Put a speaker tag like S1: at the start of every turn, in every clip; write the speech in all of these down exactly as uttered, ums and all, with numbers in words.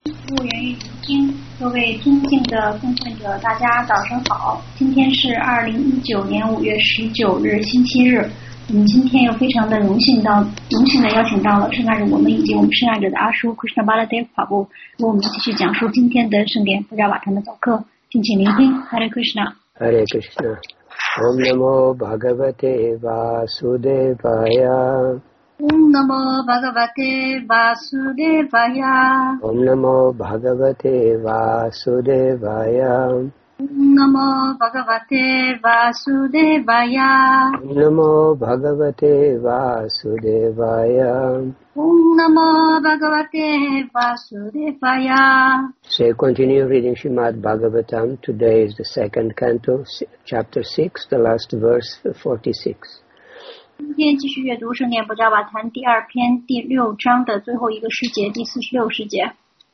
S1: 入园语聆听，各位尊敬的奉献者，大家早上好。今天是二零一九年五月十九日，星期日。我们今天又非常的荣幸到荣幸的邀请到了圣爱者我们以及我们圣爱者的阿叔 Krishna Baladev Prabhu 为我们继续讲述今天的圣典布扎瓦坛的早课，敬请聆听。Hare Krishna。Hare
S2: Krishna。Om Namo Bhagavate Vasudevaya。
S1: Om Namo Bhagavate Vasudevaya.
S2: Om Namo Bhagavate Vasudevaya.
S1: Om Namo Bhagavate Vasudevaya.
S2: Om Namo Bhagavate Vasudevaya.
S1: Om Namo Bhagavate Vasudevaya.
S2: So continue reading Srimad Bhagavatam. Today is the second canto, chapter six, the last verse, forty-six.
S1: 今天继续阅读圣典布扎瓦坛第二篇第六章的最后一个诗节，第四十六诗节。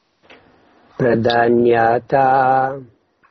S2: Pradanyata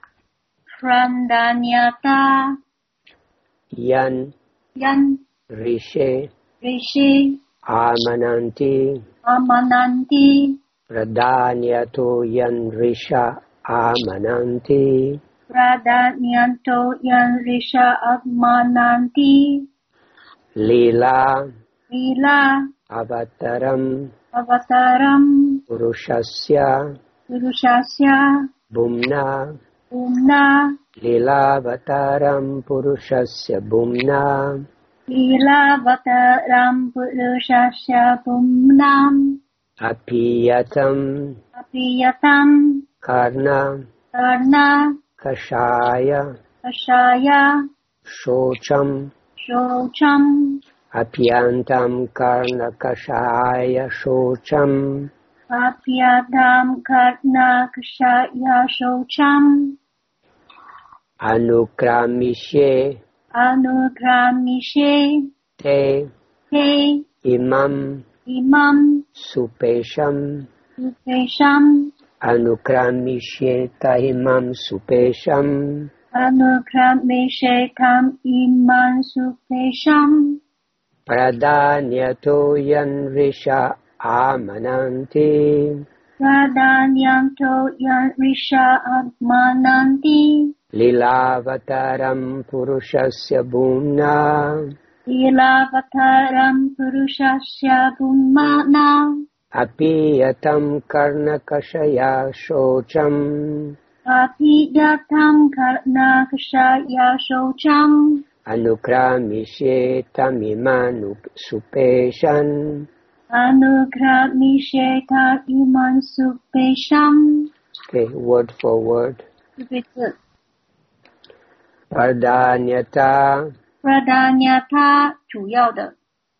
S1: Pradanyata
S2: Yan
S1: Yan
S2: Rishe
S1: Rishe
S2: Amananti
S1: Amananti
S2: Pradanyato Yan Risha Amananti
S1: Pradanyato Yan Risha Amananti
S2: Lila
S1: Lila
S2: Avataram
S1: Avataram
S2: Purushasya
S1: Purushasya
S2: Bhumna
S1: Bhumna
S2: Lila Avataram Purushasya Bhumna
S1: Lila Avataram Purushasya Bhumna
S2: Apiyatam
S1: Apiyatam
S2: Karna
S1: Karna
S2: Kashaya
S1: Kashaya
S2: Shocham
S1: Shocham
S2: Apyantam Karna Kashaya Shocham
S1: Apyatam Karna Kashaya Shocham
S2: Anukramishe
S1: Anukramishe
S2: Te
S1: Te
S2: Imam
S1: Imam
S2: Supesham
S1: Supesham
S2: Anukramishe Tahimam Supesham
S1: Anukramishe Tam Imam Supesham
S2: Pradanyato Yan Risha Amananti
S1: Pradanyanto Yan Risha Amananti
S2: Lilavataram Purushasya Bhumna
S1: Lilavataram Purushasya Bhumna
S2: Apiyatam Karna Kashaya Shocham
S1: Apiyatam Karna Kashaya Shocham
S2: Anukramishe Tamimanu Supeshan
S1: Anukramishe Tamiman Supesham.
S2: Okay, word for word.
S1: 这个字
S2: Pradanyata
S1: Pradanyata 主要的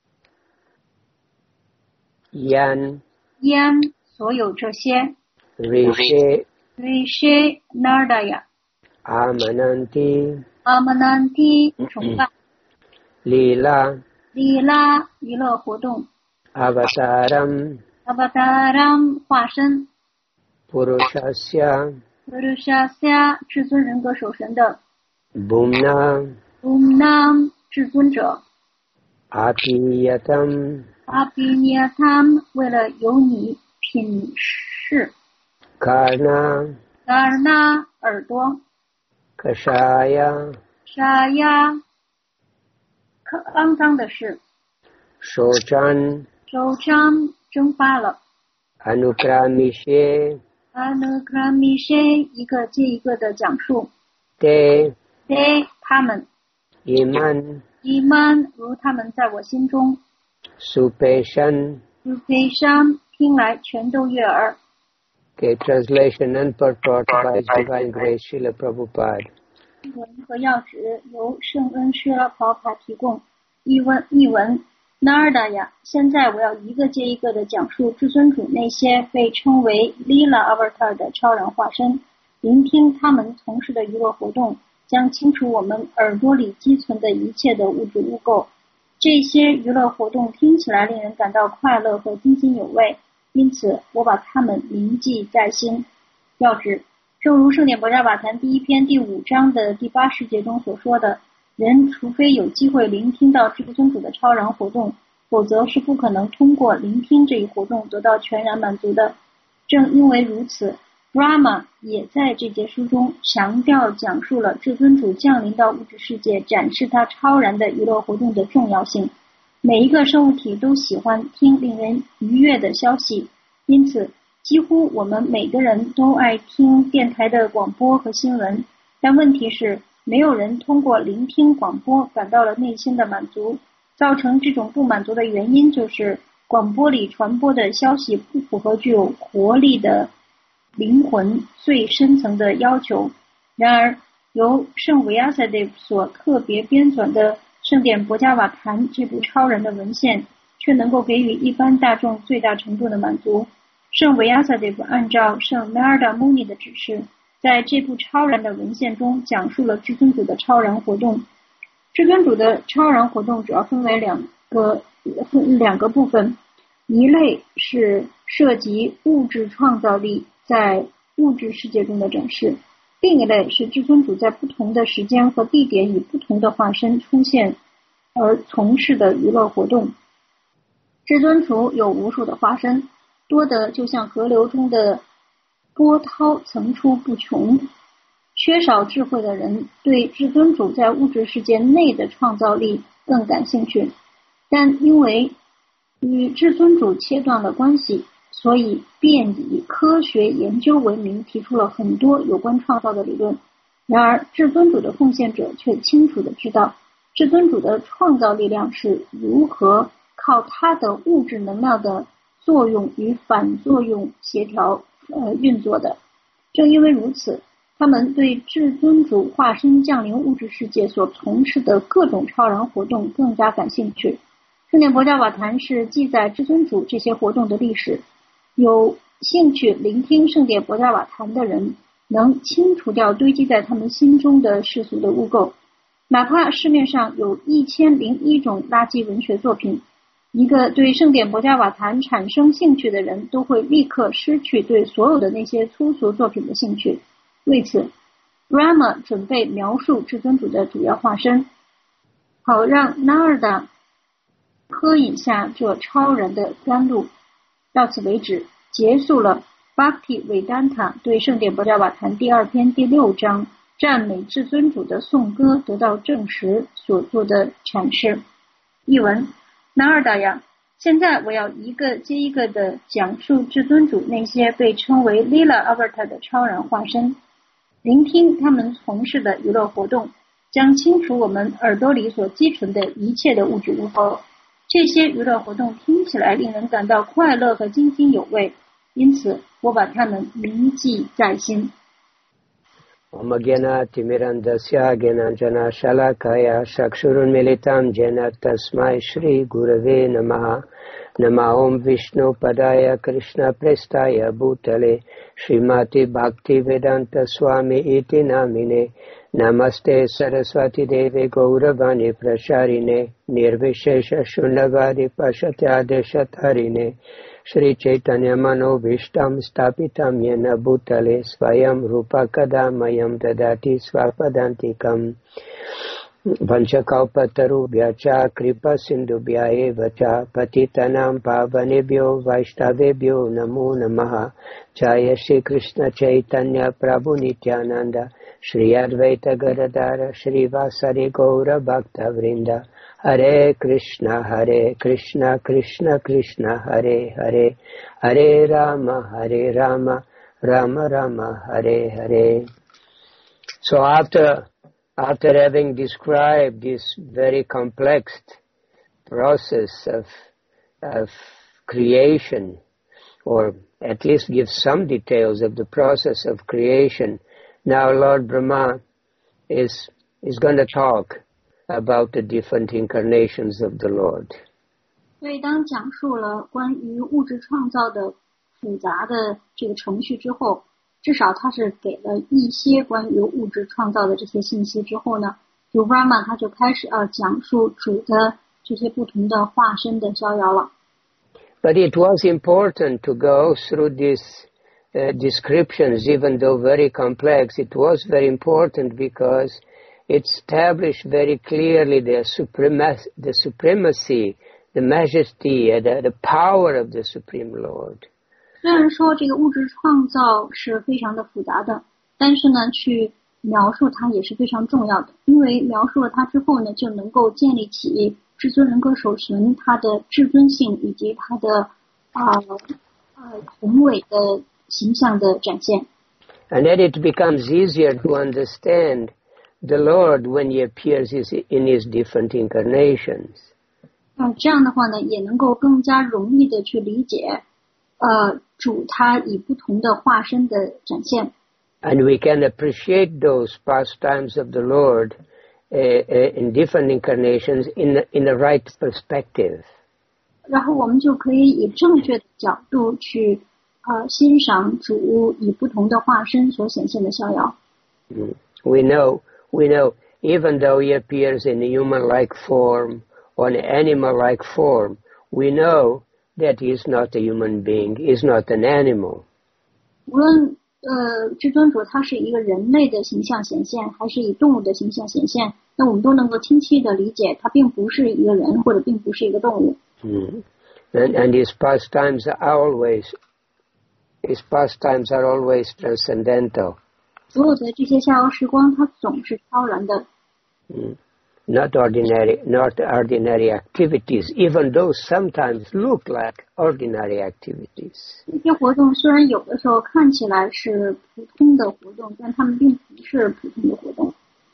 S2: Yan
S1: Yan 所有这些
S2: Rishe
S1: Rishe Nardaya
S2: Amananti
S1: Amananti 崇拜
S2: Lila
S1: Lila 娱乐活动
S2: Avataram
S1: Avataram 化身
S2: Purushasya
S1: Purushasya 至尊人格守神的
S2: Bhumna
S1: Bhumnam 至尊者
S2: Apiyatam
S1: Apinyatam 为了有你品试
S2: Karna
S1: Karna 耳朵
S2: Kashaya
S1: Shaya 肮脏的事
S2: Shochan
S1: 手章蒸发了
S2: Anukramishe
S1: Anukramishe 一个接一个的讲述
S2: Te
S1: They 他们
S2: Iman
S1: Iman 如他们在我心中
S2: Supeshan
S1: Supesham 听来全都悦耳
S2: Okay, translation and purport by His Divine Grace Srila Prabhupada.
S1: 文和要旨由圣恩施拉跑法提供。译文译文 Nardaya 现在我要一个接一个的讲述至尊主那些被称为 Lila Avatar 的超然化身，聆听他们从事的娱乐活动，将清除我们耳朵里积存的一切的物质污垢。这些娱乐活动听起来令人感到快乐和津津有味，因此我把它们铭记在心。要旨，正如圣典博扎瓦坛第一篇第五章的第八十节中所说的，人除非有机会聆听到至尊主的超然活动，否则是不可能通过聆听这一活动得到全然满足的。 正因为如此， Brahma 也在这节书中强调讲述了至尊主降临到物质世界，展示他超然的娱乐活动的重要性。每一个生物体都喜欢听令人愉悦的消息，因此几乎我们每个人都爱听电台的广播和新闻。但问题是，没有人通过聆听广播感到了内心的满足。造成这种不满足的原因就是广播里传播的消息不符合具有活力的灵魂最深层的要求。然而，由圣维亚萨德所特别编纂的圣典博加瓦坛这部超人的文献，却能够给予一般大众最大程度的满足。圣维亚萨德按照圣纳尔达穆尼的指示，在这部超然的文献中讲述了至尊主的超然活动。至尊主的超然活动主要分为两个两个部分，一类是涉及物质创造力在物质世界中的展示，另一类是至尊主在不同的时间和地点以不同的化身出现而从事的娱乐活动。至尊主有无数的化身，多得就像河流中的波涛层出不穷。缺少智慧的人对至尊主在物质世界内的创造力更感兴趣，但因为与至尊主切断了关系，所以便以科学研究为名提出了很多有关创造的理论。然而至尊主的奉献者却清楚地知道，至尊主的创造力量是如何靠他的物质能量的作用与反作用协调呃运作的。正因为如此，他们对至尊主化身降临物质世界所从事的各种超然活动更加感兴趣。圣典博加瓦坛是记载至尊主这些活动的历史。有兴趣聆听圣典博加瓦坛的人能清除掉堆积在他们心中的世俗的污垢。哪怕市面上有一千零一种垃圾文学作品，一个对圣典博加瓦坛产生兴趣的人都会立刻失去对所有的那些粗俗作品的兴趣。为此 Brahma 准备描述至尊主的主要化身，好让 Narada 喝饮下这超然的甘露。到此为止，结束了 Bhakti Vedanta 对圣典博加瓦坛第二篇第六章赞美至尊主的颂歌得到证实所做的阐释。译文： Narada 呀，现在我要一个接一个的讲述至尊主那些被称为 Lila Avatar 的超然化身，聆听他们从事的娱乐活动，将清除我们耳朵里所积存的一切的物质污垢。这些娱乐活动听起来令人感到快乐和津津有味，因此我把它们铭记在心。
S2: Om Gyana Timirandasya Gyananjana Shalakaya Chakshurunmilitam Jena Tasmai Shri Gurave Namaha Nama Om Vishnu Padaya Krishna Prestaya Bhutale Srimati Bhakti Vedanta Swami Iti Namine Namaste Saraswati Deve Gauravani Prasharine Nirvishesha Shunyavadi Pashatyadeshatarine Shri Chaitanya Mano Vishtam Stapitam Yena Bhutale Svayam Rupa Kadamayam Dadati Svapadantikam Vanchakalpataru Cha Kripa Sindhubhya Eva Cha Patitanam Pavanebhyo Vaishnavebhyo Namo Namaha Jaya Shri Krishna Chaitanya Prabhu Nityananda Shri Advaita Gadadara Shri Vasari Gaura Bhakta Vrinda Hare Krishna Hare Krishna Krishna Krishna Hare Hare Hare Rama Hare Rama Rama Rama Hare Hare. So after after having described this very complex process of of creation, or at least give some details of the process of creation, now Lord Brahma is is going to talk about the different incarnations of the Lord.
S1: 所以当讲述了关于物质创造的复杂的这个程序之后，至少他是给了一些关于物质创造的这些信息之后呢，主 Brahma 他就开始要讲述主的这些不同的化身的逍遥了。
S2: But it was important to go through these uh, descriptions, even though very complex. It was very important because it established very clearly the supremacy, the supremacy, the majesty, the, the power of the Supreme Lord.
S1: 虽然说这个物质创造是非常的复杂的，但是呢，去描述它也是非常重要的，因为描述了它之后呢，就能够建立起至尊人格守神它的至尊性以及它的啊 呃, 呃宏伟的形象的展现。
S2: And then it becomes easier to understand the Lord when he appears in his different incarnations.
S1: 啊，这样的话呢，也能够更加容易的去理解，呃，主他以不同的化身的展现。
S2: And we can appreciate those pastimes of the Lord uh, uh, in different incarnations in the, in the right perspective.
S1: 然后我们就可以以正确的角度去呃欣赏主以不同的化身所显现的逍遥。
S2: Mm. We know, we know, even though he appears in a human-like form or an animal-like form, we know that he is not a human being, he is not an animal.
S1: 无论呃至尊主他是一个人类的形象显现，还是以动物的形象显现，那我们都能够清晰的理解，他并不是一个人，或者并不是一个动物。
S2: Mm. And, and his pastimes are always, his pastimes are always transcendental.
S1: 所有的这些逍遥时光，它总是超然的。
S2: Mm. Not ordinary, not ordinary activities, even though sometimes look like ordinary activities.
S1: 这些活动虽然有的时候看起来是普通的活动，但它们并不是普通的活动。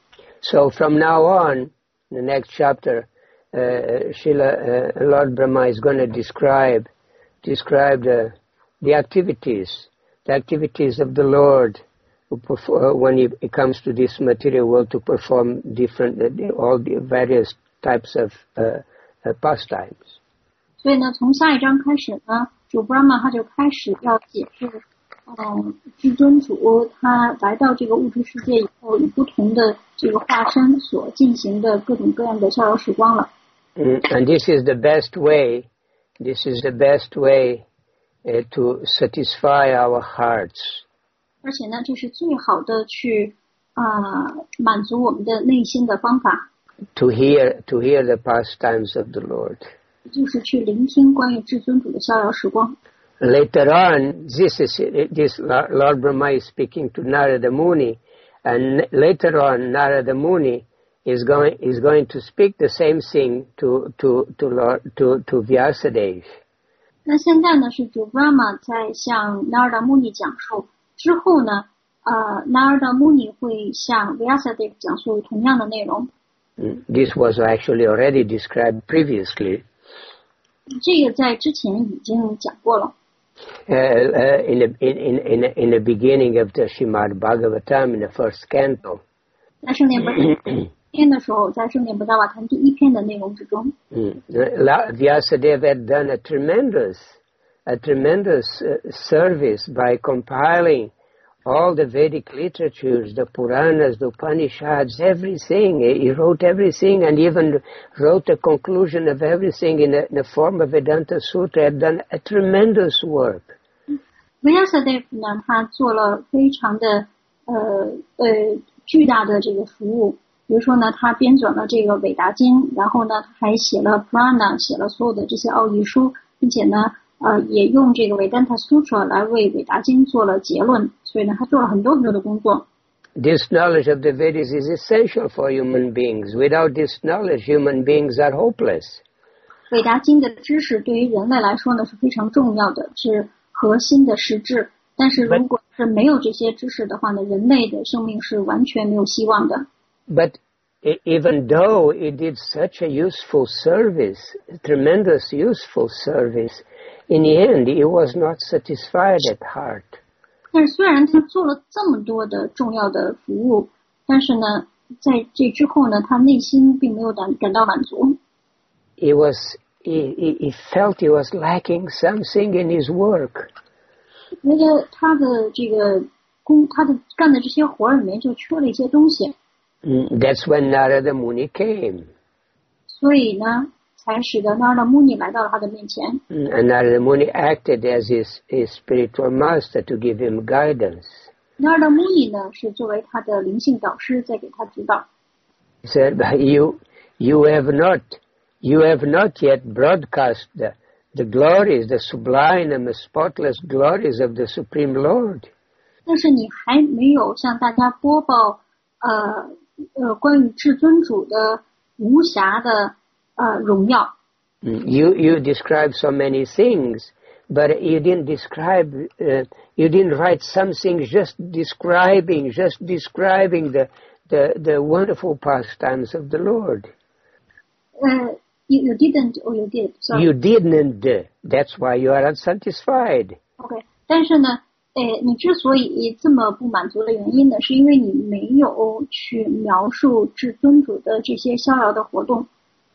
S2: So from now on, the next chapter, uh, Srila, uh, Lord Brahma is going to describe, describe the, the activities, the activities of the Lord who perform, when he, he comes to this material world to perform different, uh, all the various types of uh, uh, pastimes.
S1: 所以呢，从下一章开始呢，主 Brahma 他就开始要解释，嗯，至尊主他来到这个物质世界以后，以不同的这个化身所进行的各种各样的逍遥时光了。
S2: Mm, and this is the best way, this is the best way uh, to satisfy our hearts.
S1: 而且呢，这是最好的去啊、呃、满足我们的内心的方法。
S2: To hear, to hear the pastimes of the Lord.
S1: 就是去聆听关于至尊主的逍遥时光。
S2: Later on, this is this Lord Brahma is speaking to Narada Muni, and later on, Narada Muni is going is going to speak the same thing to to to Lord to to Vyasadeva.
S1: 那现在呢，是主 Brahma 在向 Narada Muni 讲述。之后呢，呃 ，Narada Muni 会向 Vyasadeva 讲述同样的内容。
S2: This was actually already described previously.
S1: 这个在之前已经讲过了。
S2: Uh, uh, in, the, in, in, in, in the beginning of the Srimad Bhagavatam, in the first canto.
S1: 在圣殿不篇的时候，在圣殿不达瓦谈第一篇的内容之中。
S2: Mm. Vyasadeva had done a tremendous a tremendous uh, service by compiling all the Vedic literatures, the Puranas, the Upanishads, everything. He wrote everything and even wrote a conclusion of everything in the, in the form of Vedanta Sutra. He had done a tremendous work.
S1: Vyasadeva 呢，他做了非常的呃呃巨大的这个服务。比如说呢，他编纂了这个韦达经，然后呢，他还写了 Purana， 写了所有的这些奥义书，并且呢。呃，也用这个 Vedanta Sutra 来为韦达经做了结论，所以呢，他做了很多很多的工作。
S2: This knowledge of the Vedas is essential for human beings. Without this knowledge, human beings are hopeless.
S1: 韦达经的知识对于人类来说呢是非常重要的，是核心的实质。但是如果是没有这些知识的话呢，人类的生命是完全没有希望的。
S2: But even though he did such a useful service, tremendous useful service, in the end, he was not satisfied at heart.
S1: 但是虽然他做了这么多的重要的服务，但是呢，在这之后呢，他内心并没有感感到满足。
S2: He was, he, he, he felt he was lacking something in his work.
S1: 觉得他的这个工，他的干的这些活里面就缺了一些东西。
S2: Mm, that's when Narada Muni came.
S1: 所以呢。才使得 Narada Muni 来到了他的面前。
S2: And Narada Muni acted as his, his spiritual master to give him guidance.
S1: Narada Muni 呢是作为他的灵性导师，在给他指导。
S2: He said, "You, you have not, you have not yet broadcast the, the glories, the sublime and the spotless glories of the Supreme Lord.
S1: 但是你还没有向大家播报呃呃关于至尊主的无瑕的呃荣耀。
S2: You you describe so many things, but you didn't describe. Uh, you didn't write something just describing, just describing the the the wonderful pastimes of the Lord.
S1: Uh, you you didn't or you did? Sorry.
S2: You didn't. That's why you are unsatisfied.
S1: Okay. 但是呢。诶，你之所以这么不满足的原因呢，是因为你没有去描述至尊主的这些逍遥的活动。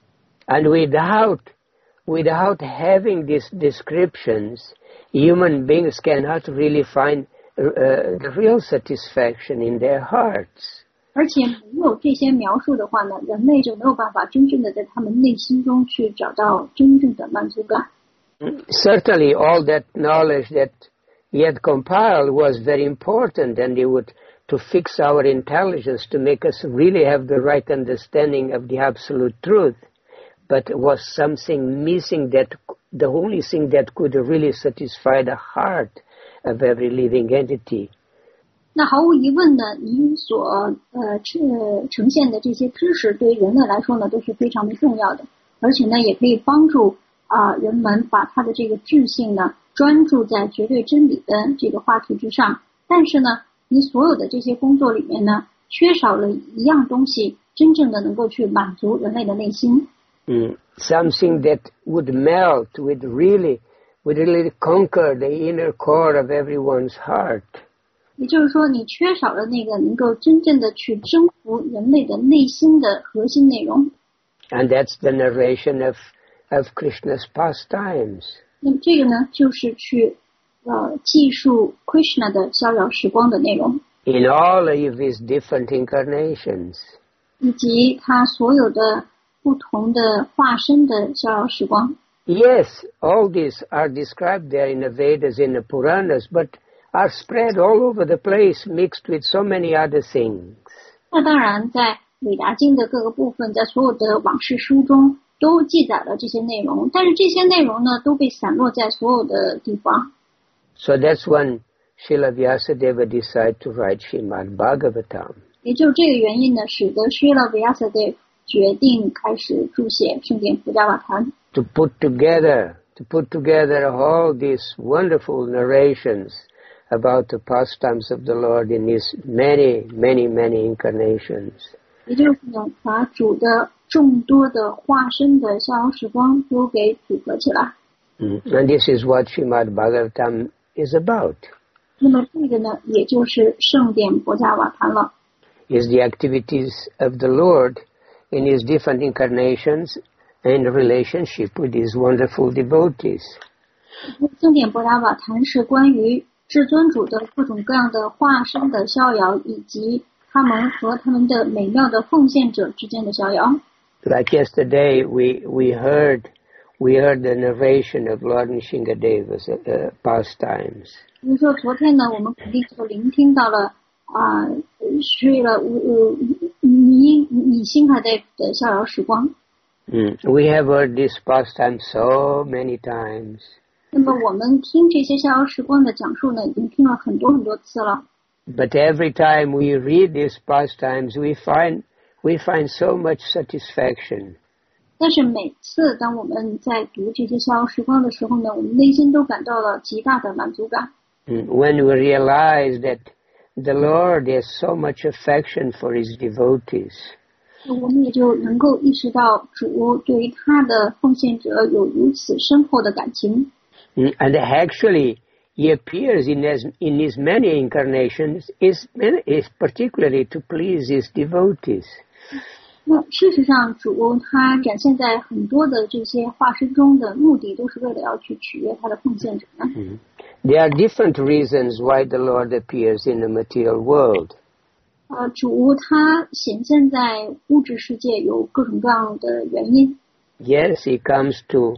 S2: And without, without having these descriptions, human beings cannot really find uh, the real satisfaction in their hearts.
S1: 而且没有这些描述的话呢，人类就没有办法真正的在他们内心中去找到真正的满足感。
S2: Certainly, all that knowledge that he had compiled was very important, and he would to fix our intelligence to make us really have the right understanding of the absolute truth. But was something missing, that the only thing that could really satisfy the heart of every living entity.
S1: 那毫无疑问呢，你所呃呈现的这些知识，对于人类来说呢，都是非常的重要的，而且呢，也可以帮助啊、呃、人们把他的这个智性呢。专注在绝对真理的这个话题之上，但是呢，你所有的这些工作里面呢，缺少了一样东西，真正的能够去满足人类的内心。
S2: Mm. Something that would melt, would really, would really conquer the inner core of everyone's heart.
S1: 也就是说，你缺少了那个能够真正的去征服人类的内心的核心内容。
S2: And that's the narration of of Krishna's pastimes.
S1: 那么这个呢，就是去呃记述 Krishna 的逍遥时光的内容。
S2: In all of his different incarnations.
S1: 以及他所有的不同的化身的逍遥时光。
S2: Yes, all these are described there in the Vedas, in the Puranas, but are spread all over the place, mixed with so many other things.
S1: 那当然，在韦达经的各个部分，在所有的往事书中。都记载了这些内容，但是这些内容呢都被散落在所有的地方。
S2: So that's when Srila Vyasadeva decided to write Srimad Bhagavatam.
S1: 也就这个原因呢，使得 Srila Vyasadeva 决定开始注写圣典普迦瓦坛。
S2: To put together, to put together all these wonderful narrations about the pastimes of the Lord in His many, many, many incarnations.
S1: 也就是呢，把主的众多的化身的逍遥时光都给组合起来。
S2: Mm. And this is what Srimad Bhagavatam is about.
S1: 那么这个呢，也就是圣典博迦瓦坛了。
S2: Is the activities of the Lord in His different incarnations and relationship with His wonderful devotees.
S1: 圣典博迦瓦坛是关于至尊主的各种各样的化身的逍遥，以及他们和他们的美妙的奉献者之间的逍遥。
S2: Like yesterday, we we heard we heard the narration of Lord Nrsingadeva's uh, pastimes.
S1: 比如说，昨天呢，我们肯定就聆听到了啊，去了呃尼尼辛哈德的逍遥时光。
S2: Mm. We have heard this pastime so many times.
S1: 那么我们听这些逍遥时光的讲述呢，已经听了很多很多次了。
S2: But every time we read these pastimes, we find we find so much satisfaction.
S1: 但是每次当我们在读这些逍遥时光的时候呢，我们内心都感到了极大的满足感。
S2: When we realize that the Lord has so much affection for His devotees.
S1: 我们也就能够意识到主对于他的奉献者有如此深厚的感情。
S2: And actually, He appears in His, in his many incarnations, is, is particularly to please His devotees.
S1: 那事实上，主他展现在很多的这些化身中的目的，都是为了要去取悦他的奉献者呢。
S2: Mm-hmm. There are different reasons why the Lord appears in the material world.
S1: 呃，主他显现在物质世界有各种各样的原因。
S2: Yes, He comes to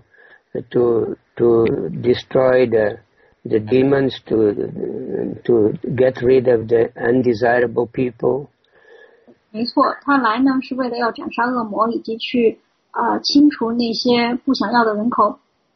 S2: to to destroy the the demons, to to get rid of the undesirable people.
S1: 没错，他来呢是为了要斩杀恶魔，以及去啊、呃、清除那些不想要的人口。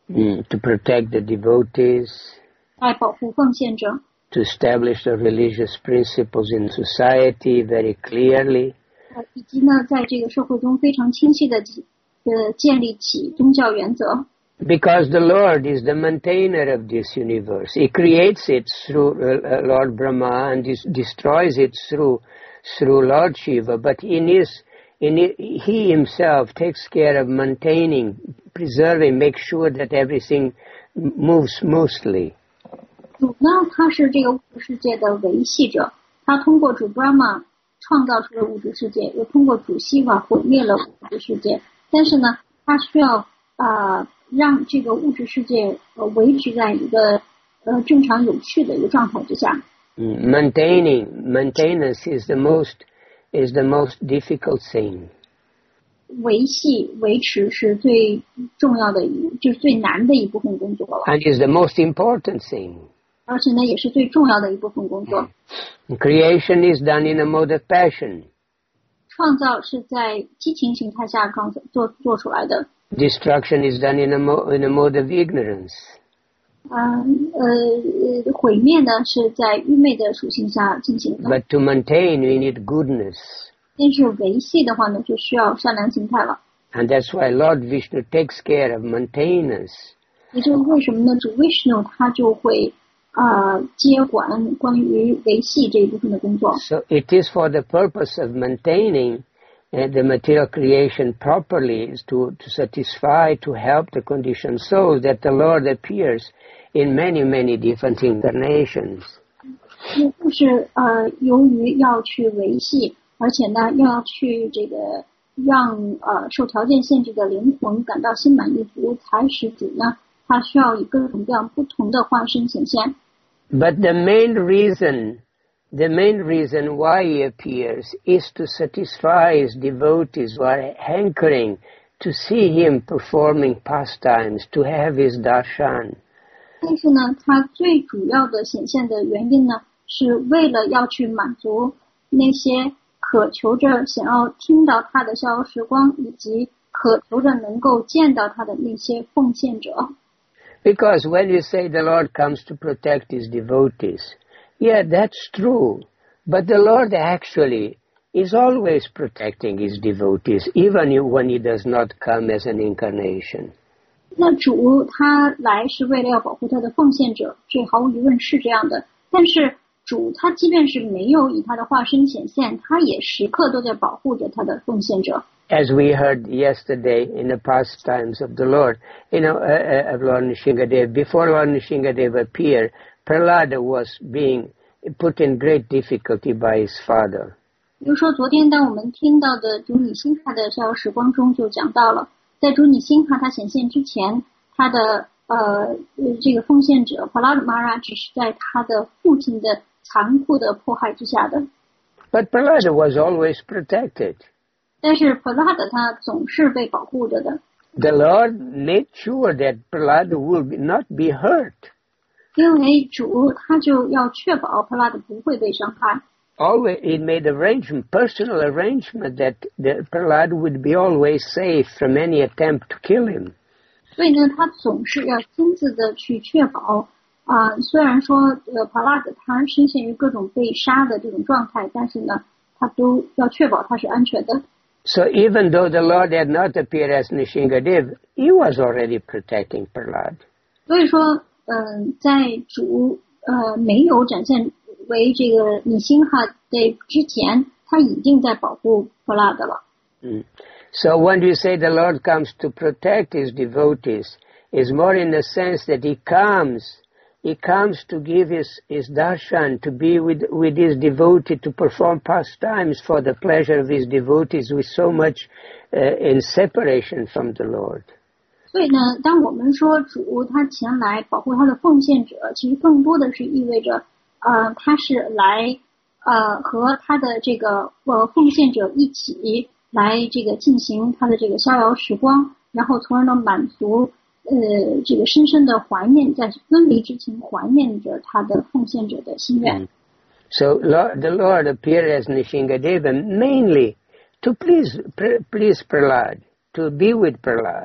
S2: Mm, to protect the devotees.
S1: 来保护奉献者。
S2: To establish the religious principles in society very clearly.
S1: 以及呢，在这个社会中非常清晰的呃建立起宗教原则。
S2: Because the Lord is the maintainer of this universe. He creates it through uh, Lord Brahma and dis- destroys it through through Lord Shiva. But in his, in it, he himself takes care of maintaining, preserving, make sure that everything moves smoothly.
S1: 主呢，他是这个物质世界的维系者，他通过主 Brahma 创造出了物质世界，又通过主希瓦毁灭了物质世界。但是呢，他需要啊、呃、让这个物质世界呃维持在一个呃正常有序的一个状态之下。
S2: Mm, maintaining maintenance is the most is the most difficult thing.
S1: 维系维持是最重要的一，就是最难的一部分工作了。
S2: And is the most important thing.
S1: 而且呢，也是最重要的一部分工作。
S2: Creation is done in a mode of passion.
S1: 创造是在激情形态下创造做做出来的。
S2: Destruction is done in a mo- in a mode of ignorance.
S1: 嗯呃毁灭呢是在愚昧的属性下进行的。
S2: But to maintain, we need goodness.
S1: 但是维系的话呢，就需要善良形态了。
S2: And that's why Lord Vishnu takes care of maintenance.
S1: 也就是为什么呢？主 Vishnu 他就会啊、呃、接管关于维系这一部分的工作。
S2: So it is for the purpose of maintaining uh, the material creation properly, is to, to satisfy, to help the conditioned souls, that the Lord appears in many, many different incarnations.
S1: 那就是呃，由于要去维系，而且呢，又要去这个让呃受条件限制的灵魂感到心满意足，才使主呢，他需要以各种各样不同的化身显现。
S2: But the main reason, the main reason why he appears is to satisfy his devotees who are hankering to see him performing pastimes, to have his darshan.
S1: 但是呢，他最主要的显现的原因呢，是为了要去满足那些渴求着想要听到他的逍遥时光，以及渴求着能够见到他的那些奉献者。
S2: Because when you say the Lord comes to protect his devotees, yeah, that's true. But the Lord actually is always protecting his devotees, even when he does not come as an incarnation.
S1: 那主他来是为了要保护他的奉献者，这毫无疑问是这样的。但是主他即便是没有以他的化身显现，他也时刻都在保护着他的奉献者。
S2: As we heard yesterday in the pastimes of the Lord, you know, uh, uh, of Lord Nrsingadev, before Lord Nrsingadev appeared, Prahlada was being put in great difficulty by his father.
S1: 比如说，昨天当我们听到的主拟辛哈的逍遥时光中就讲到了，在主拟辛哈他显现之前，他的呃这个奉献者 Prahlada Maharaj 是在他的父亲的残酷的迫害之下的。
S2: But Prahlada was always protected.
S1: 但是 Prahlada 他总是被保护着的。
S2: The Lord made sure that Prahlada will be, not be hurt.
S1: 因为主他就要确保 Prahlada 不会被伤害。
S2: Always, he made arrangement, personal arrangement that the Prahlada would be always safe from any attempt to kill him.
S1: 所以呢，他总是要亲自的去确保啊、呃，虽然说呃 Prahlada 他深陷于各种被杀的这种状态，但是呢，他都要确保他是安全的。
S2: So even though the Lord had not appeared as Nrsingadev, he was already protecting Prahlada.
S1: 所以说，嗯、呃，在主呃没有展现为这个拟辛哈的之前，他已经在保护 Prahlada 了。
S2: Mm. So when you say the Lord comes to protect his devotees, is more in the sense that he comes, he comes to give his, his darshan, to be with, with his devotee, to perform pastimes for the pleasure of his devotees with so much uh, in separation from the Lord.
S1: 所以呢，当我们说主他前来保护他的奉献者，其实更多的是意味着，呃，他是来呃和他的这个呃奉献者一起来这个进行他的这个逍遥时光，然后从而能满足呃这个深深的怀念，在分离之前怀念着他的奉献者的心愿。
S2: Mm. So Lord, the Lord appeared as Nrsingadeva mainly to please please Prahlada, to be with Prahlada.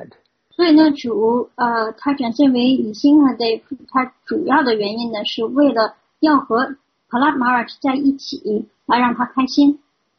S1: 所以呢，主呃，他展现为以心和 Dave， 他主要的原因呢，是为了要和 Prahlad Maharaj 在一起，来让他开心。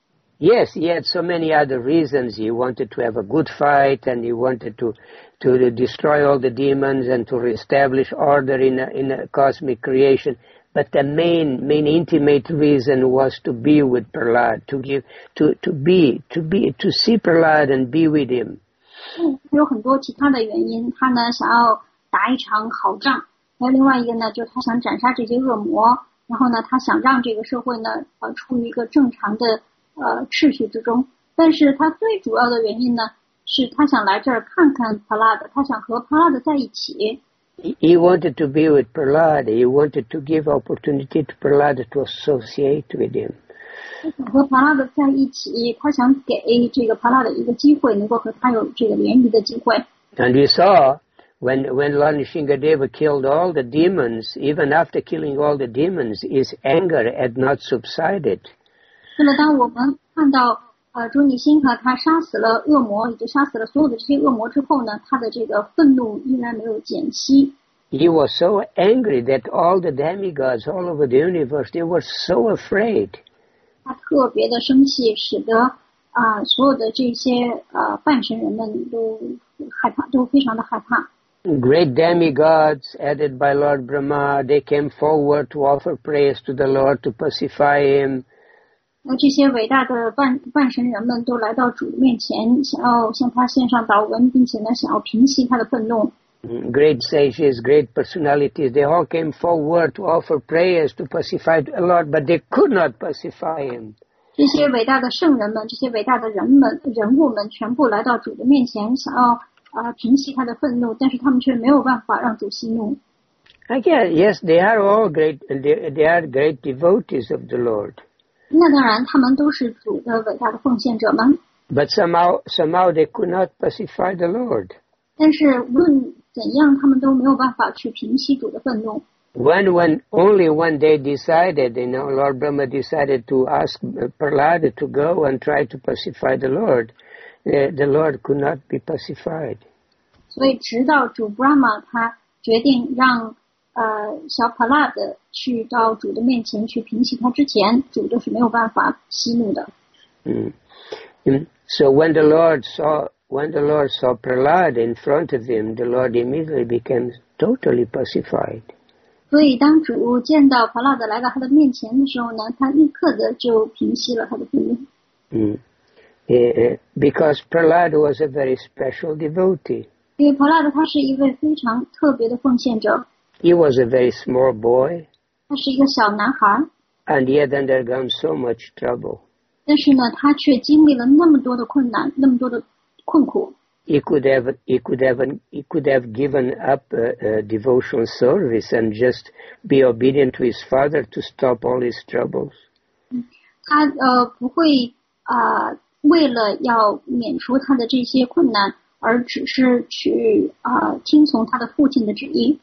S2: Yes, he had so many other reasons. He wanted to have a good fight, and he wanted to to destroy all the demons and to reestablish order in a, in a cosmic creation. But the main, main intimate reason was to be with Prahlad, to give, to to be, to be, to see Prahlad and be with him.
S1: 嗯，还有很多其他的原因。他呢想要打一场好仗，还有另外一个呢，就是他想斩杀这些恶魔。然后呢，他想让这个社会呢，呃，处于一个正常的呃秩序之中。但是他最主要的原因呢，是他想来这儿看看 Prahlad， 他想和 Prahlad 在一起。
S2: He wanted to be with Prahlad. He wanted to give opportunity to Prahlad to associate with him.
S1: 他想和 Prahlad 在一起，他想给这个 Prahlad 一个机会，能够和他有这个联谊的机会。
S2: And we saw when when Lord Nrsingadeva killed all the demons, even after killing all the demons, his anger had not subsided.
S1: 那么，当我们看到呃朱尼辛哈他杀死了恶魔，也就杀死了所有的这些恶魔之后呢，他的这个愤怒依然没有减息。
S2: He was so angry that all the demigods all over the universe, they were so afraid.
S1: 他特别的生气，使得啊、呃、所有的这些呃半神人们都害怕，都非常的害怕。
S2: Great demigods added by Lord Brahma, they came forward to offer praise to the Lord to pacify him.
S1: 那这些伟大的半半神人们都来到主面前，想要向他献上祷文，并且呢，想要平息他的愤怒。
S2: Great sages, great personalities, they all came forward to offer prayers to pacify the Lord, but they could not pacify him.
S1: 这些伟大的圣人们，这些伟大的人们、人物们，全部来到主的面前，想要啊、呃、平息他的愤怒，但是他们却没有办法让主息怒。
S2: Again, yes, they are all great. They, they are great devotees of the Lord.
S1: 那当然，他们都是主的伟大的奉献者们。
S2: But somehow, somehow they could not pacify the Lord.
S1: 但是无论怎样，他们都没有办法去平息主的愤怒。
S2: When, when only when they decided, you know, Lord Brahma decided to ask Prahlad to go and try to pacify the Lord, the, the Lord could not be pacified.
S1: 所以，直到主 Brahma 他决定让呃小 Prahlad 去到主的面前去平息他之前，主都是没有办法息怒的。
S2: Mm. Mm. So when the Lord saw when the Lord saw Prahlad in front of him, the Lord immediately became totally pacified.
S1: 所以，当主见到 Prahlad 来到他的面前的时候呢，他立刻的就平息了他的愤怒。
S2: Mm. Uh, because Prahlad was a very special devotee.
S1: 因为 Prahlad 他是一位非常特别的奉献者。
S2: He was a very small boy.
S1: 他是一个小男孩。
S2: And he had undergone so much trouble.
S1: 但是呢，他却经历了那么多的困难，那么多的困苦。
S2: He could have, he could have, he could have given up uh, uh, devotional service and just be obedient to his father to stop all his troubles.
S1: 他呃不会啊、呃，为了要免除他的这些困难，而只是去啊、呃、听从他的父亲的旨意。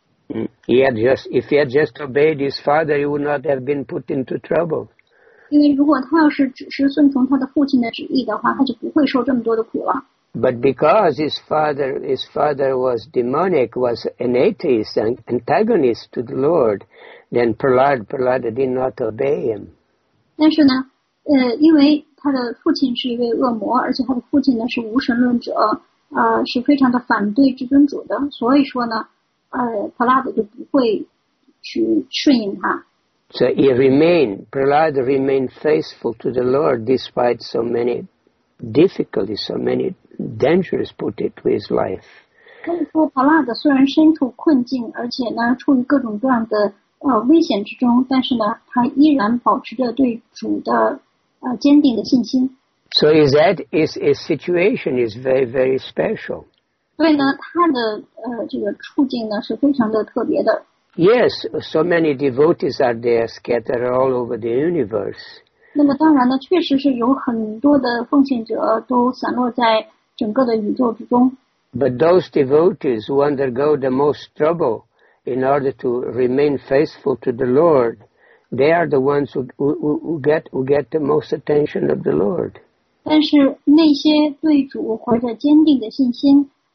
S2: He had just, if he had just obeyed his father, he would not have been put into trouble.
S1: 因为如果他要是只是顺从他的父亲的旨意的话，他就不会受这么多的苦了。
S2: But because his father, his father was demonic, was an atheist, an antagonist to the Lord, then Prahlad, Prahlad did not obey him.
S1: 但是呢，呃，因为他的父亲是一位恶魔，而且他的父亲呢是无神论者，呃，是非常的反对至尊主的，所以说呢，呃，Prahlad就不会去顺应他。
S2: So he remained, Prahlad remained faithful to the Lord despite so many difficulties, so many dangers put into his life.
S1: 所以说 Prahlad 虽然身处困境，而且呢处于各种各样的呃危险之中，但是呢他依然保持着对主的呃坚定的信心。
S2: So his, his, his situation is very, very special.
S1: 所以呢他的呃这个处境呢是非常的特别的。
S2: Yes, so many devotees are there scattered all over the universe.
S1: 那么当然呢，确实是有很多的奉献者都散落在整个的宇宙之中。
S2: But those devotees who undergo the most trouble in order to remain faithful to the Lord, they are the ones who, who, who get who get the most attention of the Lord.
S1: 但是那些对主怀着坚定的信心，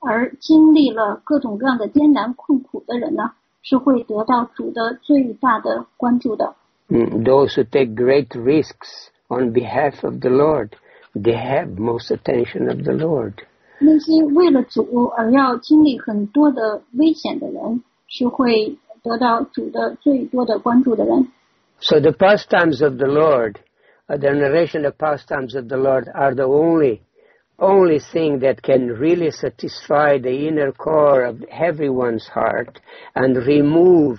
S1: 而经历了各种各样的艰难困苦的人呢，是会得到主的最大的关注的。
S2: Mm, those who take great risks on behalf of the Lord, they have most attention of the Lord.
S1: 那些为了主而要经历很多的危险的人，是会得到主的最多的关注的人。
S2: So the pastimes of the Lord, uh, the narration of pastimes of the Lord are the only, only thing that can really satisfy the inner core of everyone's heart and remove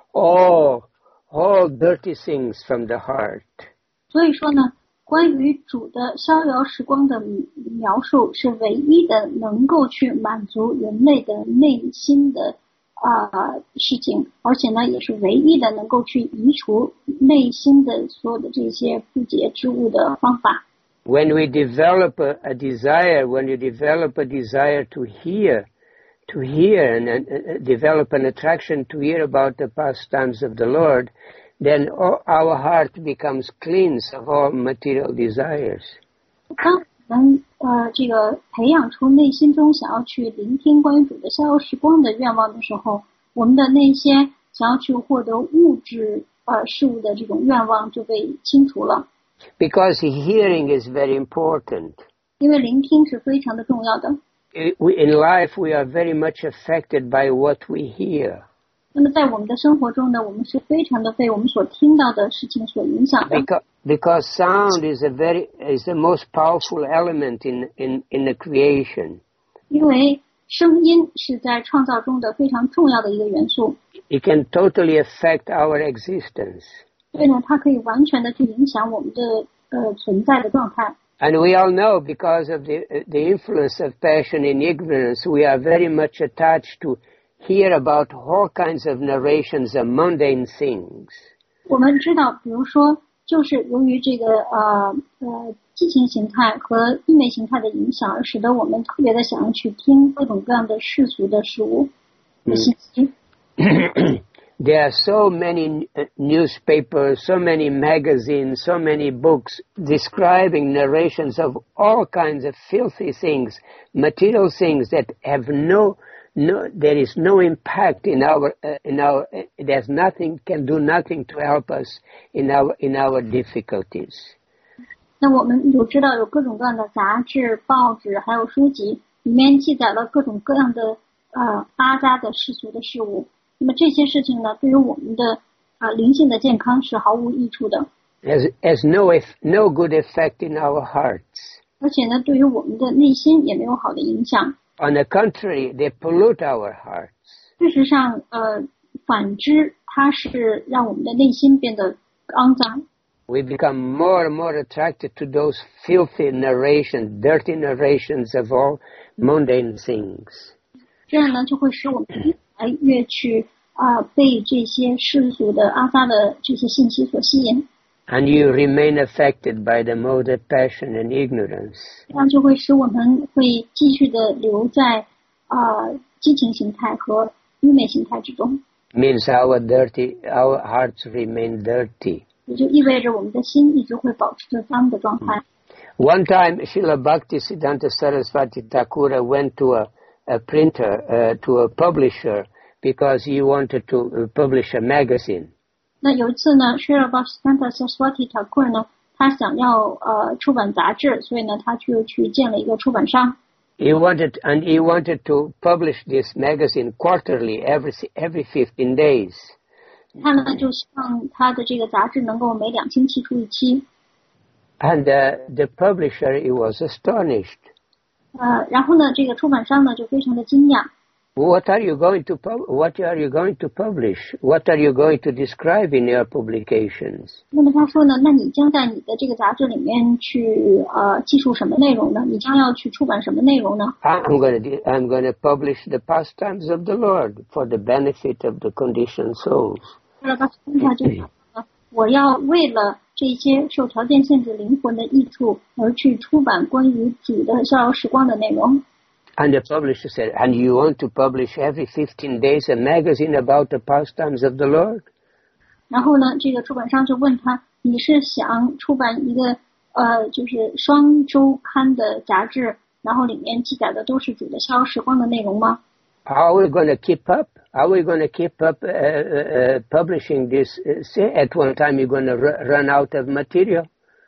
S2: all, all dirty things from the heart.
S1: 所以说呢，关于主的逍遥时光的描述是唯一的能够去满足人类的内心的啊、呃、事情，而且呢也是唯一的能够去移除内心的所有的这些不洁之物的方法。
S2: When we develop a, a desire, when you develop a desire to hear, to hear and uh, develop an attraction to hear about the pastimes of the Lord, then our heart becomes cleansed of all material desires.
S1: 当我们呃这个培养出内心中想要去聆听关于主的逍遥时光的愿望的时候，我们的那些想要去获得物质呃事物的这种愿望就被清除了。
S2: Because hearing is very important.
S1: 因为聆听是非常的重要的。
S2: In life, we are very much affected by what we hear.
S1: 那么在我们的生活中呢，我们是非常的被我们所听到的事情所影响的。
S2: Because, because sound is a very is the most powerful element in in in the creation.
S1: 因为声音是在创造中的非常重要的一个元素。
S2: It can totally affect our existence.
S1: 所以呢，它可以完全的去影响我们的呃存在的状态。
S2: And we all know because of the the influence of passion and ignorance, we are very much attached to hear about all kinds of narrations of mundane things.
S1: 我们知道，比如说，就是由于这个呃呃激情形态和意味形态的影响，而使得我们特别的想要去听各种各样的世俗的事物的信息。
S2: There are so many newspapers, so many magazines, so many books describing narrations of all kinds of filthy things, material things that have no, no, there is no impact in our, uh, in our, uh, there's nothing, can do nothing to help us in our, in our difficulties.
S1: 那我们有知道有各种各样的杂志、报纸，还有书籍，里面记载了各种各样的呃阿扎的世俗的事物。那么这些事情呢，对于我们的啊、呃、灵性的健康是毫无益处的。
S2: Has has no no good effect in our hearts.
S1: 而且呢，对于我们的内心也没有好的影响。
S2: On the contrary, they pollute our hearts.
S1: 事实上，呃，反之，它是让我们的内心变得肮脏。
S2: We become more and more attracted to those filthy narrations, dirty narrations of all mundane things.
S1: 这样呢，就会使我们越来越去啊、呃、被这些世俗的阿萨的这些信息所吸引。
S2: And you remain affected by the mode of passion and ignorance.
S1: 这样就会使我们会继续的留在啊、呃、激情形态和愚昧形态之中。
S2: Means our dirty, our hearts remain dirty.
S1: 也就意味着我们的心一直会保持着脏的状态。
S2: One time, Srila Bhaktisiddhanta Saraswati Thakura went to a a printer, uh, to a publisher, because he wanted to uh, publish a magazine.
S1: 那有一次呢 Srila Bhaktisiddhanta Saraswati Thakur 呢，他想要呃出版杂志，所以呢，他就去见了一个出版商。
S2: He wanted, and he wanted to publish this magazine quarterly, every every fifteen days.
S1: 他呢就希望他的这个杂志能够每两星期出一期。
S2: And uh, the publisher, he was astonished.
S1: 呃，然后呢，这个出版商呢就非常的惊讶。
S2: What are you going to pub- What are you going to publish? What are you going to describe in your publications?
S1: 那么他说呢，那你将在你的这个杂志里面去呃记述什么内容呢？你将要去出版什么内容呢
S2: I'm going to I'm going to publish the pastimes of the Lord for the benefit of the conditioned souls.
S1: 他就说呢，我要为了这些受条件限制灵魂的益处而去出版关于主的逍遥时光的内容。
S2: And the publisher said, and you want to publish every fifteen days a magazine about the pastimes of the Lord?
S1: 然后呢，这个出版商就问他，你是想出版一个呃，就是双周刊的杂志然后里面记载的都是主的逍遥时光的内容吗？
S2: How are we going to keep up? How are we going to keep up uh, uh, publishing this? Uh, say at one time you're going to r- run out of material.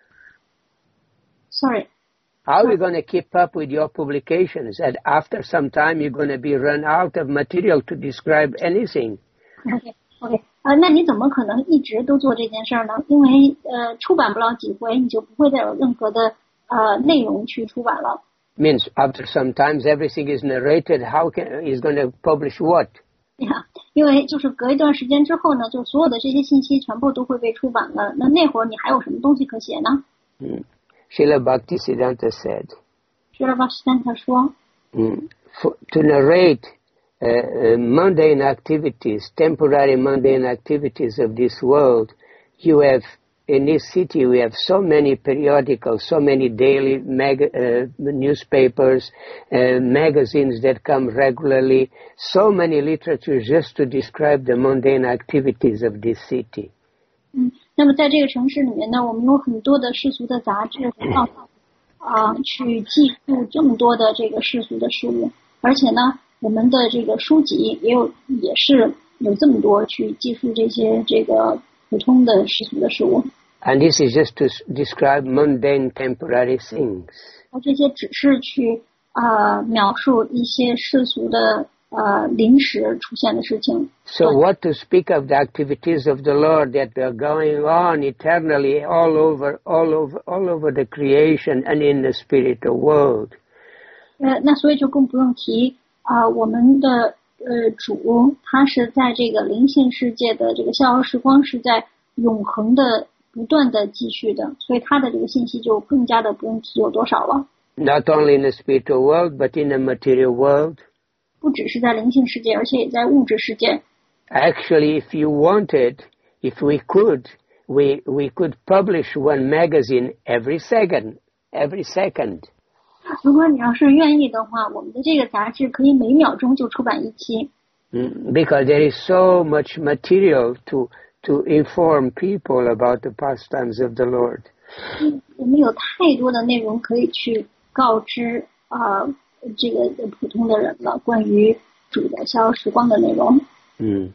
S1: Sorry.
S2: How are we going to keep up with your publications? And after some time you're going to be run out of material to describe anything.
S1: OK OK 啊、呃，那你怎么可能一直都做这件事呢？因为呃出版不了几回，你就不会再有任何的呃内容去出版了。
S2: Means after some times everything is narrated. How can is going to publish what?
S1: 对呀，因为就是隔一段时间之后呢，就所有的这些信息全部都会被出版了。那那会儿你还有什么东西可写呢？
S2: 嗯 Srila Bhaktisiddhanta said.
S1: Srila Bhaktisiddhanta 说。
S2: 嗯 for, to narrate uh, uh, mundane activities, temporary mundane activities of this world, you have. In this city, we have so many periodicals, so many daily mag- uh, newspapers, uh, magazines that come regularly, so many literature just to describe the mundane activities of this city.
S1: 嗯，那么在这个城市里面呢，我们有很多的世俗的杂志和报道，啊、呃，去记录这么多的这个世俗的事物，而且呢，我们的这个书籍也有，也是有这么多去记述这些这个。普通的世俗的事物
S2: And this is just to describe mundane temporary things.
S1: 而这些只是去呃描述一些世俗的呃临时出现的事情。
S2: So what to speak of the activities of the Lord that are going on eternally all over, all over, all over the creation and in the spiritual world.
S1: 呃，那所以就更不用提啊、呃，我们的。呃，主他是在这个灵性世界的这个逍遥时光是在永恒的不断的继续的，所以他的这个信息就更加的不用提有多少了。
S2: Not only in the spiritual world, but in the material world.
S1: 不只是在灵性世界，而且也在物质世界。
S2: Actually, if you wanted, if we could, we we could publish one magazine every second, every second.
S1: 如果你要是愿意的话，我们的这个杂志可以每秒钟就出版一期。
S2: Mm, because there is so much material to to inform people about the pastimes of the Lord.
S1: 我们有太多的内容可以去告知啊、呃、这个普通的人了，关于主的逍遥时光的内容。
S2: Mm.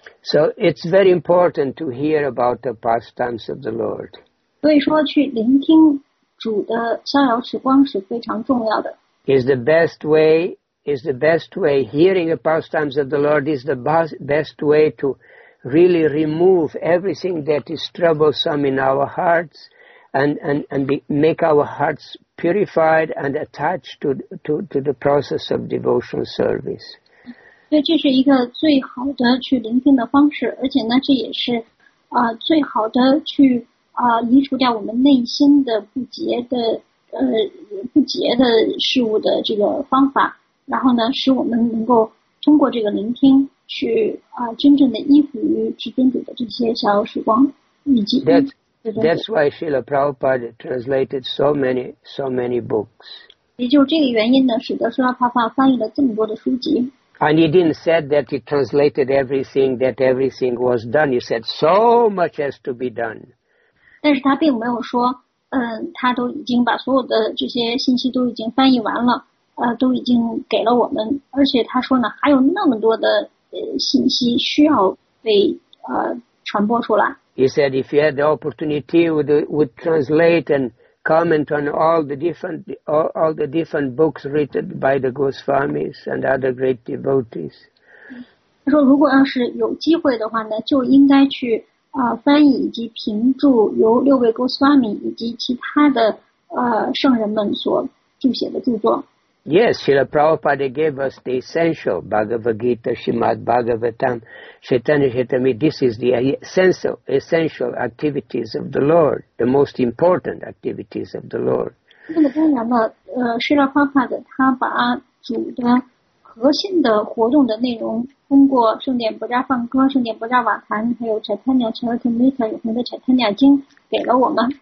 S2: So it's very important to hear about the pastimes of the Lord.
S1: 所以说，去聆听。主的逍遥时光是非常重要的。
S2: Is the best way, is the best way, hearing the pastimes of the Lord is the best way to really remove everything that is troublesome in our hearts and, and, and be, make our hearts purified and attached to, to, to the process of devotional service.
S1: 所以这是一个最好的去聆听的方式，而且呢，这也是啊、呃、最好的去。啊、呃，移除掉我们内心的不洁的呃不洁的事物的这个方法，然后呢，使我们能够通过这个聆听去啊、呃、真正的依附于至尊主的这些逍遥时光，以及
S2: That's, that's why Srila Prabhupada translated so many so many books.
S1: 也就是这个原因呢，使得释拉帕帕翻译了这么多的书籍。
S2: And he didn't say that he translated everything, that everything was done. He said so much has to be done.
S1: 但是他并没有说，嗯，他都已经把所有的这些信息都已经翻译完了，呃，都已经给了我们，而且他说呢，还有那么多的呃信息需要被呃传播出来。
S2: He said if he had the opportunity, would would translate and comment on all the different all, all the different books written by the Goswamis and other great devotees.
S1: 他说，如果要是有机会的话呢，就应该去。啊、呃，翻译以及评注由六位 Goswami 以及其他的呃圣人们所著写的著作。
S2: Yes, Srila Prabhupada gave us the essential Bhagavad Gita, Srimad Bhagavatam, Chaitanya Charitamrita. This is the essential, essential activities of the Lord, the most important activities of the Lord.
S1: 那么当然了，呃，释拉帕帕的他把主的核心的活动的内容。通过圣典博扎放歌、圣典博扎瓦坛，还有 Chaitanya Charitamrita 永恒的 Chaitanya 经给了我们。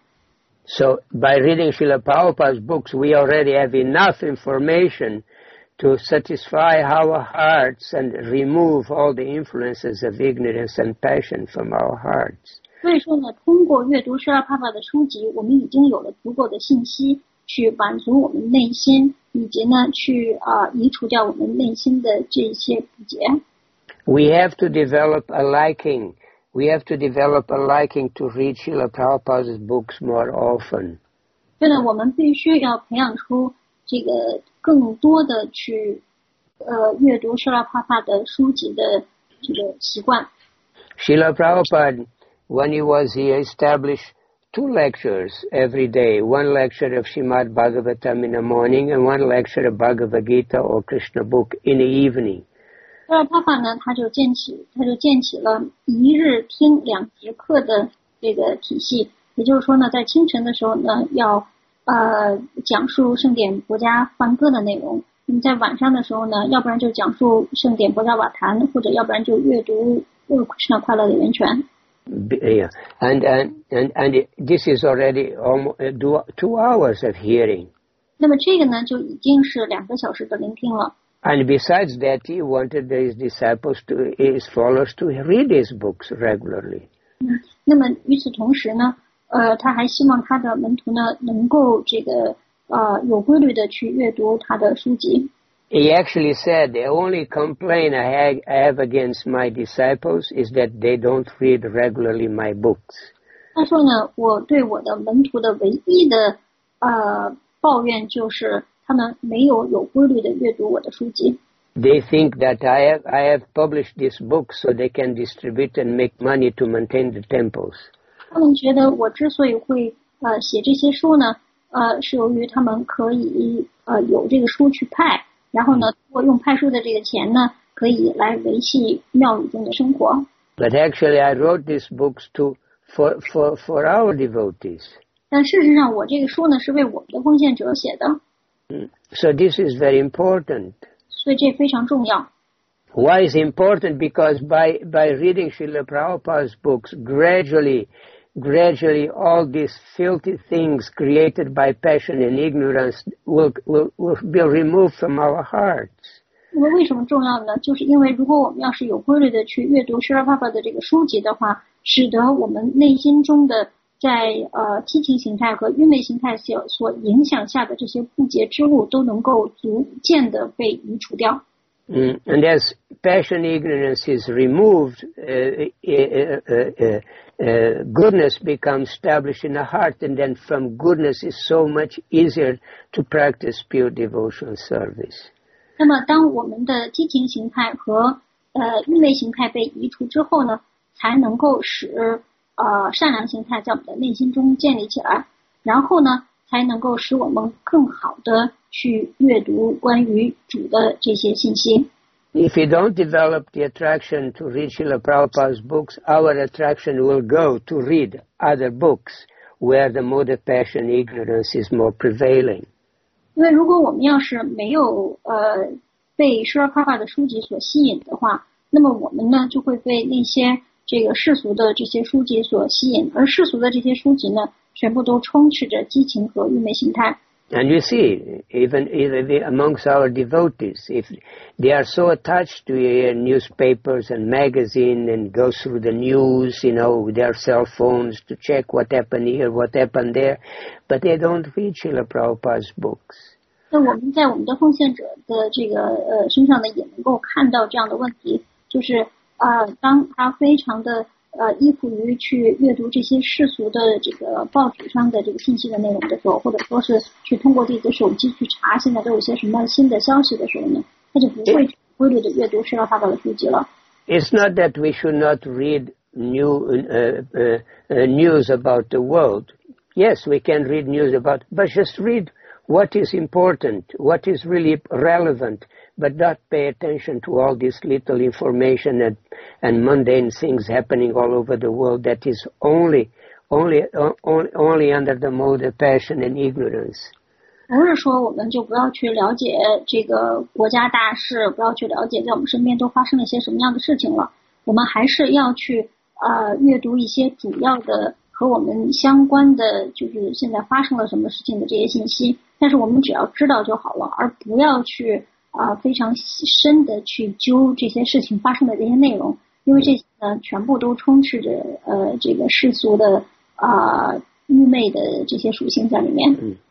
S2: So by reading Srila Prabhupada's books, we already have enough information to satisfy our hearts and remove all the influences of ignorance and passion from our hearts.
S1: 所以说呢，通过阅读释拉帕帕的书籍，我们已经有了足够的信息，去满足我们内心以及呢去啊、呃、移除掉我们内心的这些不洁。
S2: We have to develop a liking. We have to develop a liking to read Srila Prabhupada's books more often.
S1: 所以呢，我们必须要培养出这个更多的去呃阅读Srila Prabhupada的书籍的这个习惯。
S2: Srila Prabhupada, when he was here, established two lectures every day. One lecture of Srimad Bhagavatam in the morning and one lecture of Bhagavad Gita or Krishna book in the evening.
S1: Srila Prabhupada呢，他就建起，他就建起了一日听两节课的这个体系。也就是说呢，在清晨的时候呢，要呃讲述圣典博伽梵歌的内容；那么在晚上的时候呢，要不然就讲述圣典博伽瓦坛，或者要不然就阅读Krishna快乐的源泉。
S2: Yeah, and and and and this is already almost two hours of hearing.
S1: 那么这个呢，就已经是两个小时的聆听了。
S2: And besides that, he wanted his disciples to, his followers, to read his books regularly.
S1: 嗯，那么与此同时呢，呃，他还希望他的门徒呢，能够这个呃有规律的去阅读他的书籍。
S2: He actually said, the only complaint I have, I have against my disciples is that they don't read regularly my books.
S1: 他说呢，我对我的门徒的唯一的呃抱怨就是他们没有有规律的阅读我的书籍。
S2: They think that I have I have published this book so they can distribute and make money to maintain the temples.
S1: 他们觉得我之所以会呃写这些书呢，呃是由于他们可以呃有这个书去派，然后呢，通过用派书的这个钱呢，可以来维系庙宇中的生活。
S2: But actually, I wrote these books to for for for our devotees.
S1: 但事实上，我这个书呢是为我们的奉献者写的。
S2: So this is very important.
S1: 所以这非常重要。
S2: Why is important? Because by by reading Srila Prabhupada's books, gradually, gradually, all these filthy things created by passion and ignorance will will will be removed from our hearts.
S1: 那么为什么重要呢？就是因为如果我们要是有规律的去阅读Srila Prabhupada的这个书籍的话，使得我们内心中的在呃激情形态和愚昧形态所所影响下的这些不洁之物都能够逐渐的被移除掉。
S2: Mm. And as passion ignorance is removed, uh, uh, uh, uh, goodness becomes established in the heart, and then from goodness is so much easier to practice pure devotional service.
S1: 那么当我们的激情形态和呃愚昧形态被移除之后呢，才能够使呃善良形态在我们的内心中建立起来，然后呢才能够使我们更好的去阅读关于主的这些信息。
S2: If we don't develop the attraction to read Srila Prabhupada's books, our attraction will go to read other books where the mode of passion ignorance is more prevailing.
S1: 因为如果我们要是没有呃被Srila Prabhupada的书籍所吸引的话，那么我们呢就会被那些这个世俗的这些书籍所吸引，而世俗的这些书籍呢，全部都充斥着激情和愚昧形态。
S2: And you see, even, even amongst our devotees, if they are so attached to uh, newspapers and magazines and go through the news, you know, with their cell phones to check what happened here, what happened there, but they don't read Srila Prabhupada's books.
S1: 那我们在我们的奉献者的这个呃身上呢，也能够看到这样的问题，就是呃，当他非常的呃依附于去阅读这些世俗的这个报纸上的这个信息的内容的时候，或者说是去通过自己的手机去查现在都有些什么新的消息的时候呢，他就不会规律的阅读Srila Prabhupada的书籍了。
S2: It's not that we should not read new uh, uh, uh, news about the world. Yes, we can read news about, but just read what is important, what is really relevant, but not pay attention to all this little information and, and mundane things happening all over the world that is only, only, only, only under the mode of passion and ignorance.
S1: 不是说我们就不要去了解这个国家大事，不要去了解在我们身边都发生了一些什么样的事情了，我们还是要去呃阅读一些主要的和我们相关的，就是现在发生了什么事情的这些信息，但是我们只要知道就好了，而不要去啊、呃、非常深的去揪这些事情发生的这些内容，因为这些呢全部都充斥着呃这个世俗的啊、呃、愚昧的这些属性在里面。
S2: Mm.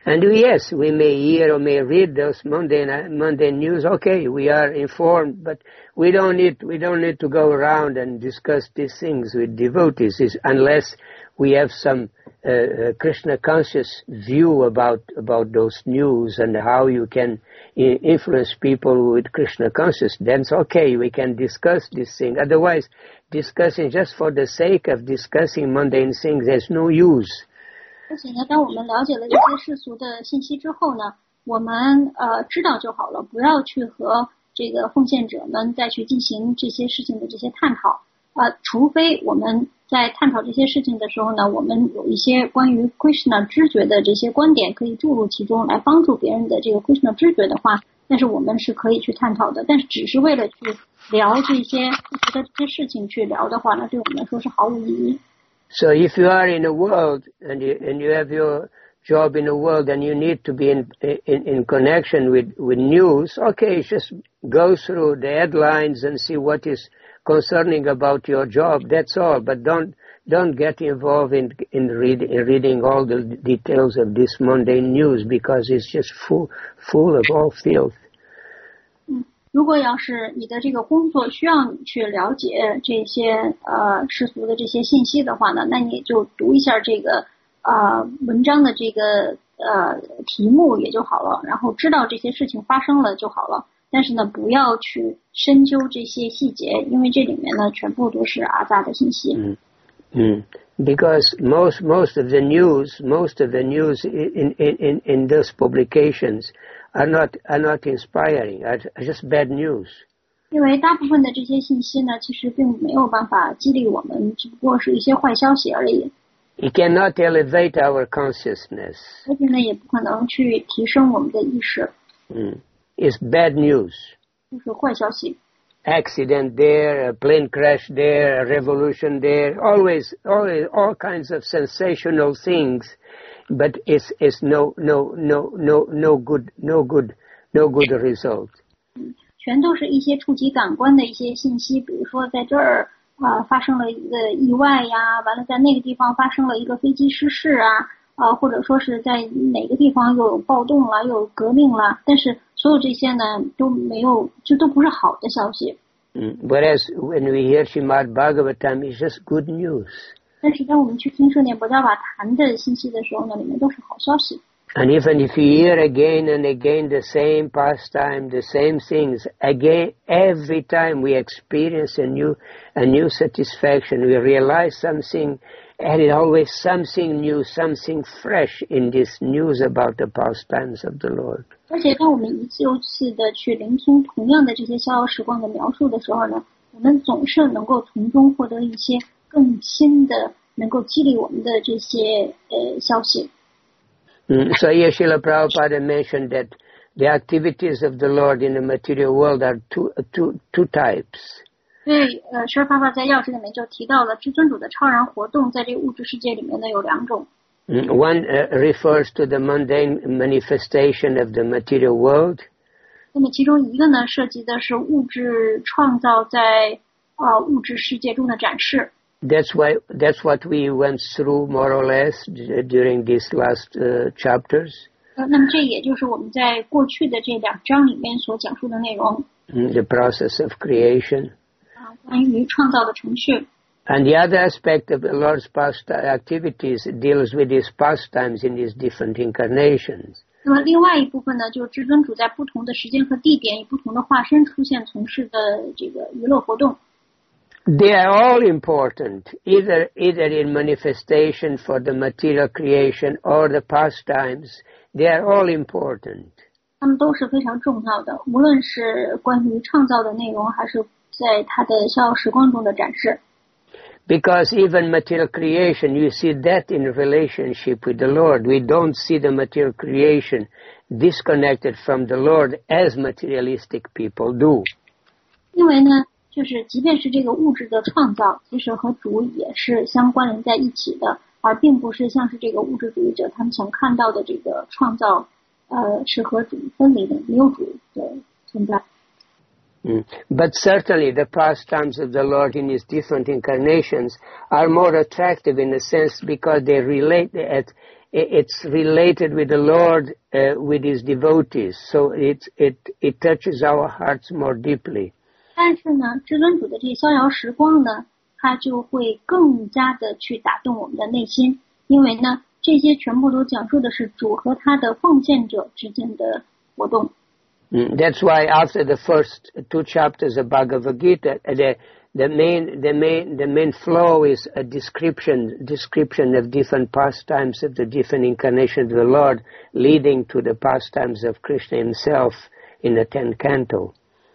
S2: And yes, we may hear or may read those mundane, mundane news. Okay, we are informed, but we don't need, we don't need to go around and discuss these things with devotees unless we have some uh, Krishna conscious view about, about those news and how you can influence people with Krishna conscious. Then it's okay, we can discuss this thing. Otherwise, discussing just for the sake of discussing mundane things, there's no use.
S1: 而且呢，当我们了解了这些世俗的信息之后呢，我们呃知道就好了，不要去和这个奉献者们再去进行这些事情的这些探讨。呃，除非我们在探讨这些事情的时候呢，我们有一些关于 Krishna 知觉的这些观点可以注入其中，来帮助别人的这个 Krishna 知觉的话，但是我们是可以去探讨的。但是只是为了去聊这些不同的这些事情去聊的话呢，对我们来说是毫无意义。
S2: So if you are in a world and you, and you have your job in the world and you need to be in, in, in connection with, with news, okay, just go through the headlines and see what is concerning about your job. That's all. But don't, don't get involved in, in, read, in reading all the details of this mundane news because it's just full, full of all filth.
S1: 如果要是你的这个工作需要你去了解这些呃世俗的这些信息的话呢，那你也就读一下这个呃文章的这个呃题目也就好了，然后知道这些事情发生了就好了。但是呢，不要去深究这些细节，因为这里面呢全部都是阿杂的信息。
S2: 嗯嗯 Because most most of the news, most of the news in in in in those publications are not are not inspiring, are just bad news.
S1: 因为大部分的这些信息呢，其实并没有办法激励我们，只不过是一些坏消息而已。
S2: It cannot elevate our consciousness.
S1: 而且呢，也不可能去提升我们的意识。
S2: 嗯 It's bad news.
S1: 就是坏消息。
S2: Accident there, a plane crash there, a revolution there, always, always, all kinds of sensational things, but it's, it's no, no, no, no, no good, no good, no good result.
S1: 全都是一些触及感官的一些信息，比如说在这儿啊、呃、发生了一个意外呀，完了在那个地方发生了一个飞机失事啊，啊、呃、或者说是在哪个地方又有暴动了，又有革命了，但是所有这些呢都没有，就都不是好的消息。
S2: Mm. Whereas when we hear Srimad Bhagavatam, it's just good news.
S1: 但是当我们去听圣典博伽瓦谈的信息的时候呢，里面都是好消息。
S2: And even if you hear again and again the same pastime, the same things, again, every time we experience a new, a new satisfaction, we realize something, and it always something new, something fresh in this news about the pastimes of the Lord.
S1: 而且当我们一次又次的去聆听同样的这些逍遥时光的描述的时候呢，我们总是能够从中获得一些更新的能够激励我们的这些呃消息。
S2: Mm. So here Srila Prabhupada mentioned that the activities of the Lord in the material world are two, two, two types.
S1: 所以呃，舍利弗在要旨里面就提到了至尊主的超然活动在这个物质世界里面呢有两种。
S2: One uh, refers to the mundane manifestation of the material world.
S1: 那么其中一个呢涉及的是物质创造在呃物质世界中的展示。
S2: That's why that's what we went through more or less during these last uh, chapters.
S1: 呃，那么这也就是我们在过去的这两章里面所讲述的内容。
S2: The process of creation.
S1: 啊，关于创造的程序。
S2: And the other aspect of the Lord's past activities deals with his pastimes in his different incarnations.
S1: 那么另外一部分呢，就是至尊主在不同的时间和地点以不同的化身出现从事的这个娱乐活动。
S2: They are all important, either either in manifestation for the material creation or the pastimes. They are all important.
S1: 他们都是非常重要的，无论是关于创造的内容，还是在他的逍遥时光中的展示。
S2: Because even material creation, you see that in relationship with the Lord. We don't see the material creation disconnected from the Lord as materialistic people do.
S1: 因为呢，就是即便是这个物质的创造，其实和主也是相关联在一起的，而并不是像是这个物质主义者他们想看到的这个创造，呃，是和主分离的，没有主的存在。
S2: Mm. But certainly the pastimes of the Lord in his different incarnations are more attractive in a sense because they relate at, it's related with the Lord, uh, with his devotees. So it, it, it touches our hearts more deeply.
S1: 但是呢，至尊主的这逍遥时光呢，它就会更加的去打动我们的内心，因为呢，这些全部都讲述的是主和他的奉献者之间的活动。
S2: Mm, that's why after the first two chapters of Bhagavad Gita, the, the main, the main, the main flow is a description, description of different pastimes of the different incarnations of the Lord, leading to the pastimes of Krishna himself in the tenth canto.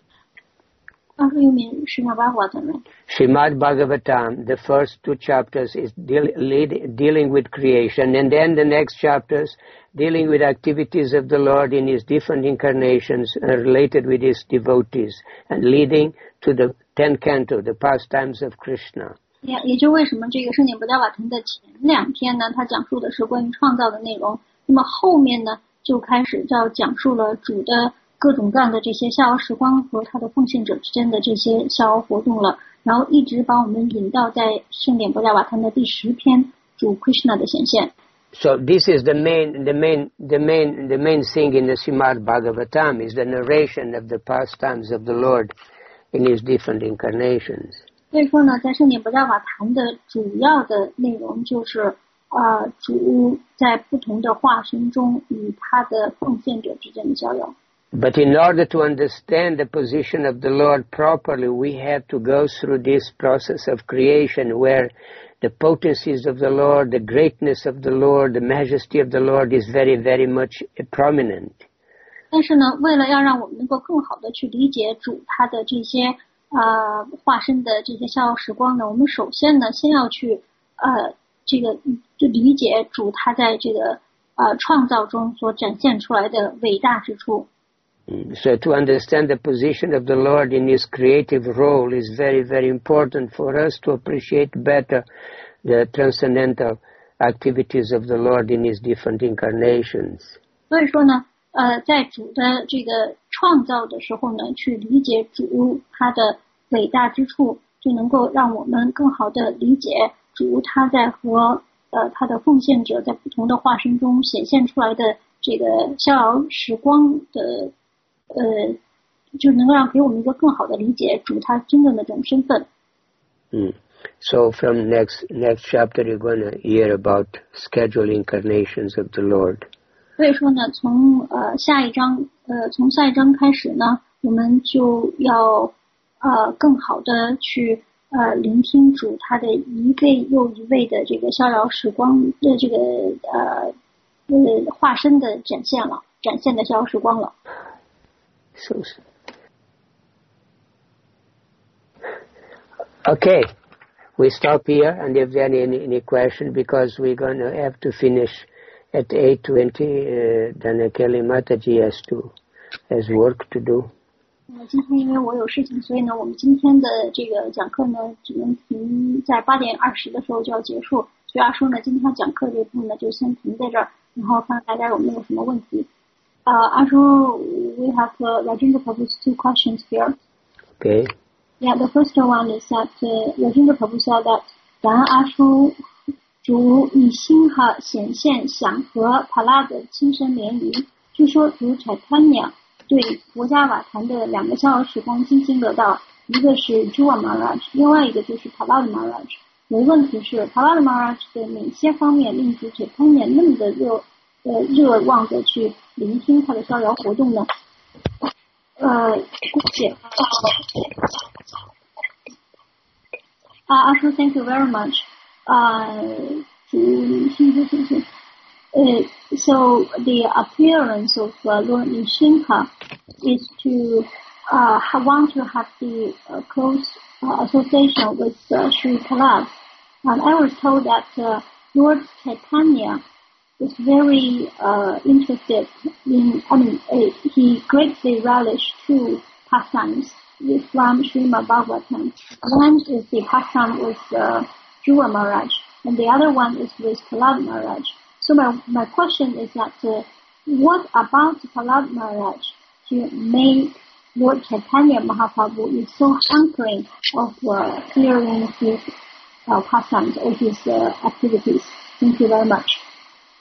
S2: Srimad Bhagavatam, the first two chapters is deal, lead, dealing with creation, and then the next chapters dealing with activities of the Lord in his different incarnations uh, related with his devotees, and leading to the tenth canto, the pastimes of Krishna.
S1: 也就为什么这个圣典博伽瓦腾的前两篇呢，它讲述的是关于创造的内容，那么后面呢就开始要讲述了主的各种各样的这些逍遥时光和他的奉献者之间的这些逍遥活动了，然后一直把我们引到在圣典博伽瓦腾的第十篇主 Krishna 的显现。
S2: So this is the main, the main, the main, the main thing in the Srimad Bhagavatam is the narration of the pastimes of the Lord in his different incarnations.
S1: 所以说呢，在圣典博伽瓦腾的主要的内容就是呃，主在不同的化身中与他的奉献者之间的交流。
S2: But in order to understand the position of the Lord properly, we have to go through this process of creation where the potencies of the Lord, the greatness of the Lord, the majesty of the Lord is very, very much prominent.
S1: 但是呢，为了要让我们能够更好的去理解主他的这些呃化身的这些逍遥时光呢，我们首先呢，先要去呃这个就理解主他在这个呃创造中所展现出来的伟大之处。
S2: So to understand the position of the Lord in his creative role is very, very important for us to appreciate better the transcendental activities of the Lord in his different incarnations.
S1: 所以说呢，呃，在主的这个创造的时候呢，去理解主他的伟大之处，就能够让我们更好的理解主他在和呃他的奉献者在不同的化身中显现出来的这个逍遥时光的。呃，就能够让给我们一个更好的理解主他真正的这种身份。
S2: Mm. So from next next chapter, you're going to hear about scheduled incarnations of the Lord.
S1: 所以说呢，从呃下一章呃从下一章开始呢，我们就要呃更好的去呃聆听主他的一位又一位的这个逍遥时光的这个呃呃化身的展现了，展现的逍遥时光了。
S2: So, okay, we stop here, and if there are any, any questions, because we're going to have to finish at eight twenty, uh, Dhanakeli Mataji has to has work to do.
S1: 今天因为我有事情，所以呢，我们今天的这个讲课呢，只能停在八点二十的时候就要结束。所以阿叔呢，今天他讲课这部分呢，就先停在这儿，然后看看大家有没有什么问题。Uh, Ashu, we have uh, Rajendra Prabhu's two questions here.
S2: Okay.
S1: Yeah, the first one is that uh, Rajendra Prabhu said that 然阿叔主以心和显现想和帕拉的亲身联谊，据说主 Chaitanya 对博伽瓦坛的两个逍遥时光津津乐道，一个是 Dhruva Maharaj， 另外一个就是 Prahlad Maharaj。有个问题是 Prahlad Maharaj 的哪些方面令主 Chaitanya 那么的热呃热望着去聆听他的逍遥活动呢？呃，姑且。啊，阿叔 ，Thank you very much. Uh, uh, so the appearance of uh, Lord Nishinka is to uh, want to have the uh, close uh, association with uh, Sri Prahlad. And I was told that uh, Lord Chaitanya is very uh, interested in, I mean, uh, he greatly relished two pastimes from Srimad Bhagavatam. One is the pastime with uh, Dhruva Maharaj, and the other one is with Prahlad Maharaj. So my, my question is that uh, what about Prahlad Maharaj to make Lord Chaitanya Mahaprabhu is so hankering of uh, hearing his uh, pastimes or his uh, activities? Thank you very much.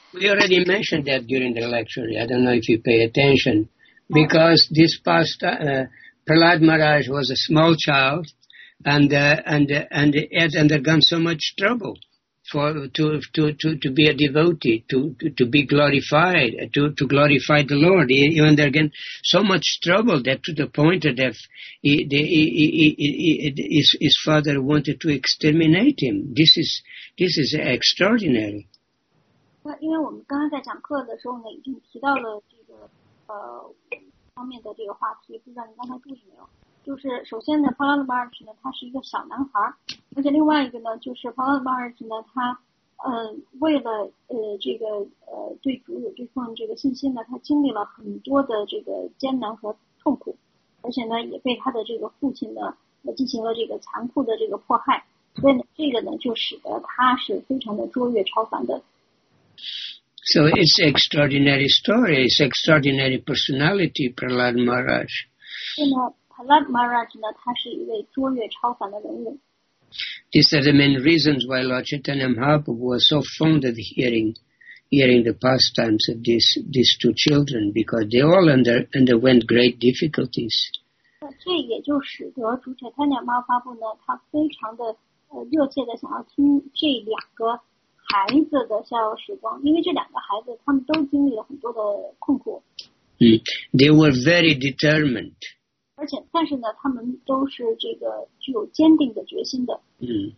S2: We already mentioned that during the lecture. I don't know if you pay attention. Because this past, uh, Prahlad Maharaj was a small child and, uh, and, uh, and had undergone so much trouble for, to, to, to, to be a devotee, to, to, to be glorified, to, to glorify the Lord. He, he undergone so much trouble that to the point that he, the, he, he, he, his, his father wanted to exterminate him. This is, this is extraordinary.
S1: 那因为我们刚刚在讲课的时候呢，已经提到了这个呃方面的这个话题，不知道你刚才注意没有？就是首先呢 ，Prahlad Maharaj 呢，他是一个小男孩，而且另外一个呢，就是 Prahlad Maharaj 呢，他呃为了呃这个呃对主有这份这个信心呢，他经历了很多的这个艰难和痛苦，而且呢，也被他的这个父亲呢进行了这个残酷的这个迫害，所以呢，这个呢就使得他是非常的卓越超凡的。
S2: So it's extraordinary story, it's extraordinary personality, Prahlad Maharaj.
S1: 所以呢 Prahlad Maharaj 呢，他是一位卓越超凡的人物。
S2: These are the main reasons why Lord Chaitanya Mahaprabhu was so fond of hearing, hearing the pastimes of these these two children, because they all under, underwent great difficulties.
S1: 这也就使得主 Chaitanya Mahaprabhu 呢，他非常的呃热切的想要听这两个孩子的逍遥时光，因为这两个孩子他们都经历了很多的困苦。
S2: Mm. They were very determined.
S1: 而且，但是呢，他们都是这个具有坚定的决心的。
S2: Mm.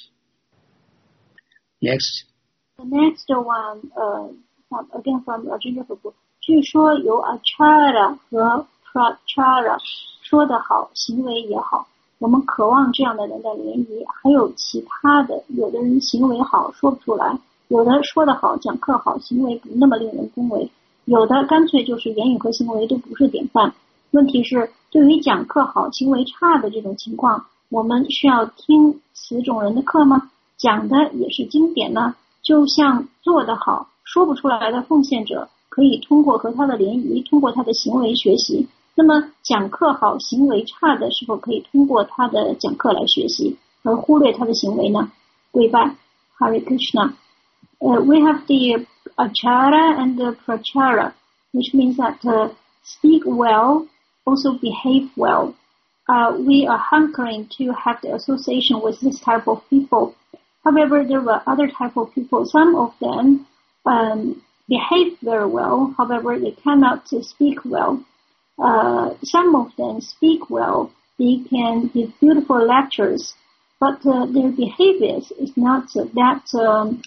S2: Next.
S1: The next one, uh, from, again from Rajendra Prabhu. 据说有 Achara 和 Prachara 说得好，行为也好。我们渴望这样的人的联谊，还有其他的，有的人行为好说不出来，有的说得好，讲课好，行为不那么令人恭维，有的干脆就是言语和行为都不是典范。问题是，对于讲课好，行为差的这种情况，我们需要听此种人的课吗？讲的也是经典呢，就像做得好，说不出来的奉献者，可以通过和他的联谊，通过他的行为学习。那么讲课好行为差的是否可以通过他的讲课来学习而忽略他的行为呢？跪拜 Hare Krishna. Uh, we have the Achara and the Prachara, which means that uh, speak well, also behave well. Uh, we are hankering to have the association with this type of people. However, there were other type of people. Some of them um, behave very well. However, they cannot uh, speak well. Uh, some of them speak well. They can give beautiful lectures, but uh, their behaviors is not uh, that um,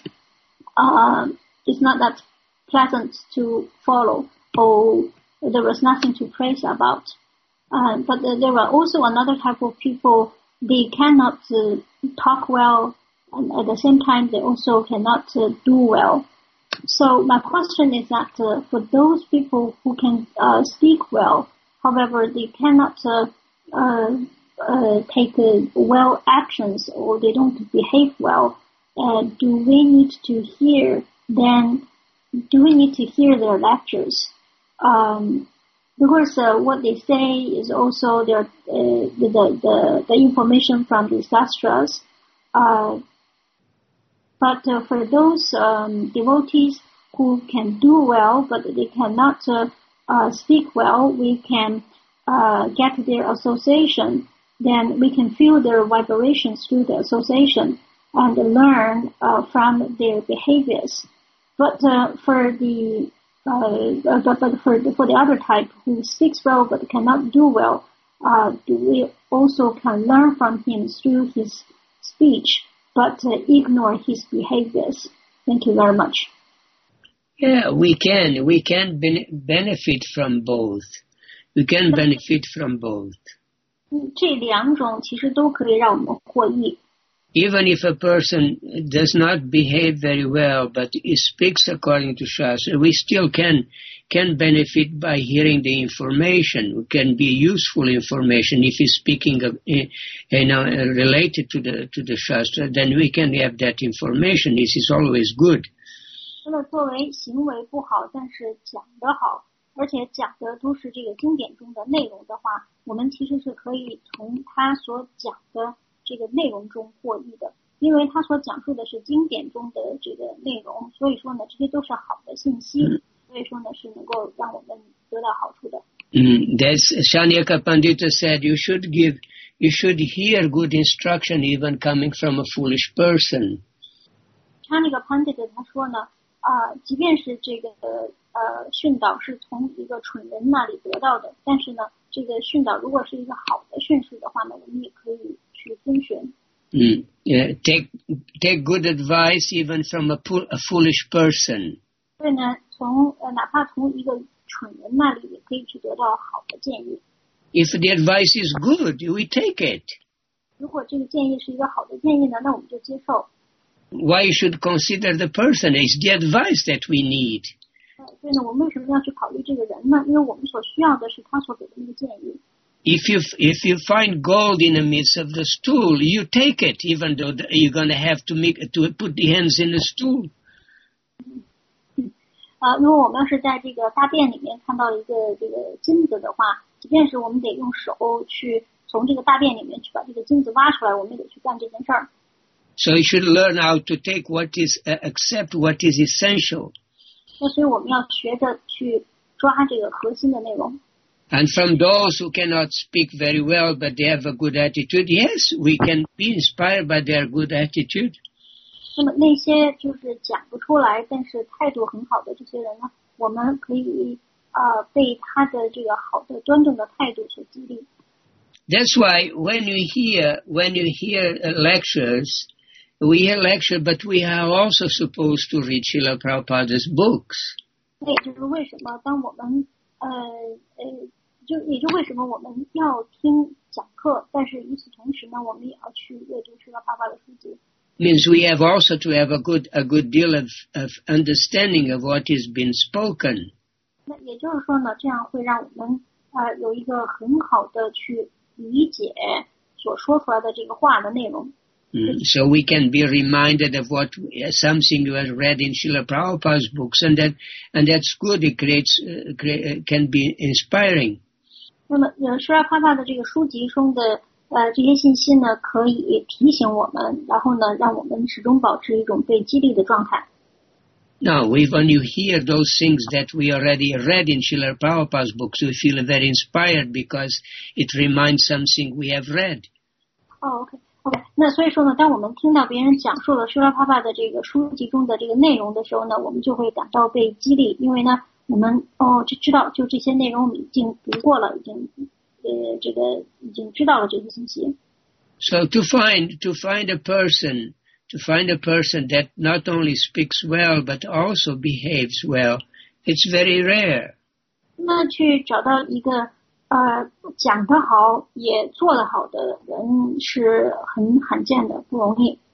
S1: uh, is not that pleasant to follow, or there was nothing to praise about. Uh, but uh, there are also another type of people. They cannot uh, talk well, and at the same time they also cannot uh, do well. So my question is that uh, for those people who can uh, speak well, however they cannot uh, uh, uh, take uh, well actions or they don't behave well, uh, do we need to hear then? Do we need to hear their lectures? Um, because uh, what they say is also their uh, the, the the information from the sastras. Uh, But uh, for those um, devotees who can do well, but they cannot uh, uh, speak well, we can uh, get their association. Then we can feel their vibrations through the association and learn uh, from their behaviors. But uh, for the uh, but, but for the, for the other type who speaks well but cannot do well, uh, we also can learn from him through his speech, but uh, ignore his behaviors. Thank you very much.
S2: Yeah, we can. We can ben- benefit from both. We can benefit from both.
S1: 这两种其实都可以让我们获益。
S2: Even if a person does not behave very well, but he speaks according to Shastra, we still can can benefit by hearing the information. It can be useful information if he's speaking, of, you know, related to the to the Shastra. Then we can have that information. This is always good.
S1: 那么作为行为不好，但是讲得好，而且讲的都是这个经典中的内容的话，我们其实是可以从他所讲的这个内容中获益的。 因为他所讲述的是经典中的这个内容，所以说呢，这些都是好的信息，所以说呢，是能够让我们得到好处的。
S2: Mm, that's Shanyaka Pandita said you should give, you should hear good instruction even coming from a foolish person.
S1: 他那个 Pandita 他说呢，啊、呃，即便是这个呃训导是从一个蠢人那里得到的，但是呢，这个训导如果是一个好的训示的话呢，我们也可以去遵循。
S2: Mm, yeah, take take good advice even from a, a foolish person.
S1: 所以呢，从呃哪怕从一个蠢人那里也可以去得到好的建议。
S2: If the advice is good, we take it.
S1: 如果这个建议是一个好的建议呢，那我们就接受。
S2: Why should consider the person? It's the advice that we need.
S1: 呃，所以呢，我们为什么要去考虑这个人呢？因为我们所需要的是他所给的那个建议。
S2: If you if you find gold in the midst of the stool, you take it, even though you're going to have to make to put the hands in the stool.
S1: 啊，如果我们要是在这个大便里面看到一个这个金子的话，即便是我们得用手去从这个大便里面去把这个金子挖出来，我们也得去干这件事儿。
S2: So you should learn how to take what is uh, accept what is essential.
S1: 那所以我们要学着去抓这个核心的内容。
S2: And from those who cannot speak very well but they have a good attitude, yes, we can be inspired by their good attitude.
S1: 那么那些就是讲不出来但是态度很好的这些人呢，我们可以呃被他的这个好的端正的态度所激励。
S2: That's why when you hear when you hear uh, lectures, we hear lecture, but we are also supposed to read Srila Prabhupada's books.
S1: 那也就是为什么当我们呃呃就也就为什么我们要听讲课，但是与此同时呢，我们也要去阅读Srila Prabhupada的书籍。
S2: Means we have also to have a good a good deal of, of understanding of what is being spoken.
S1: 那也就是说呢，这样会让我们呃有一个很好的去理解所说出来的这个话的内容。
S2: Mm. So we can be reminded of what uh, something you have read in Srila Prabhupada's books, and that and that's good. It creates uh, create, can be inspiring.
S1: 那么呃Srila Prabhupada的这个书籍中的呃这些信息呢，可以提醒我们，然后呢，让我们始终保持一种被激励的状态。
S2: Now, when you hear those things that we already read in Srila Prabhupada's books, we feel very inspired because it reminds something we have read.
S1: Oh, okay. OK， 那所以说呢，当我们听到别人讲述了Srila Prabhupada的这个书籍中的这个内容的时候呢，我们就会感到被激励，因为呢，我们哦就知道就这些内容我们已经读过了，已经呃这个已经知道了这些信息。
S2: So to find to find a person to find a person that not only speaks well but also behaves well, it's very rare.
S1: 那去找到一个呃，讲得好也做得好的人是很罕见的，不容易。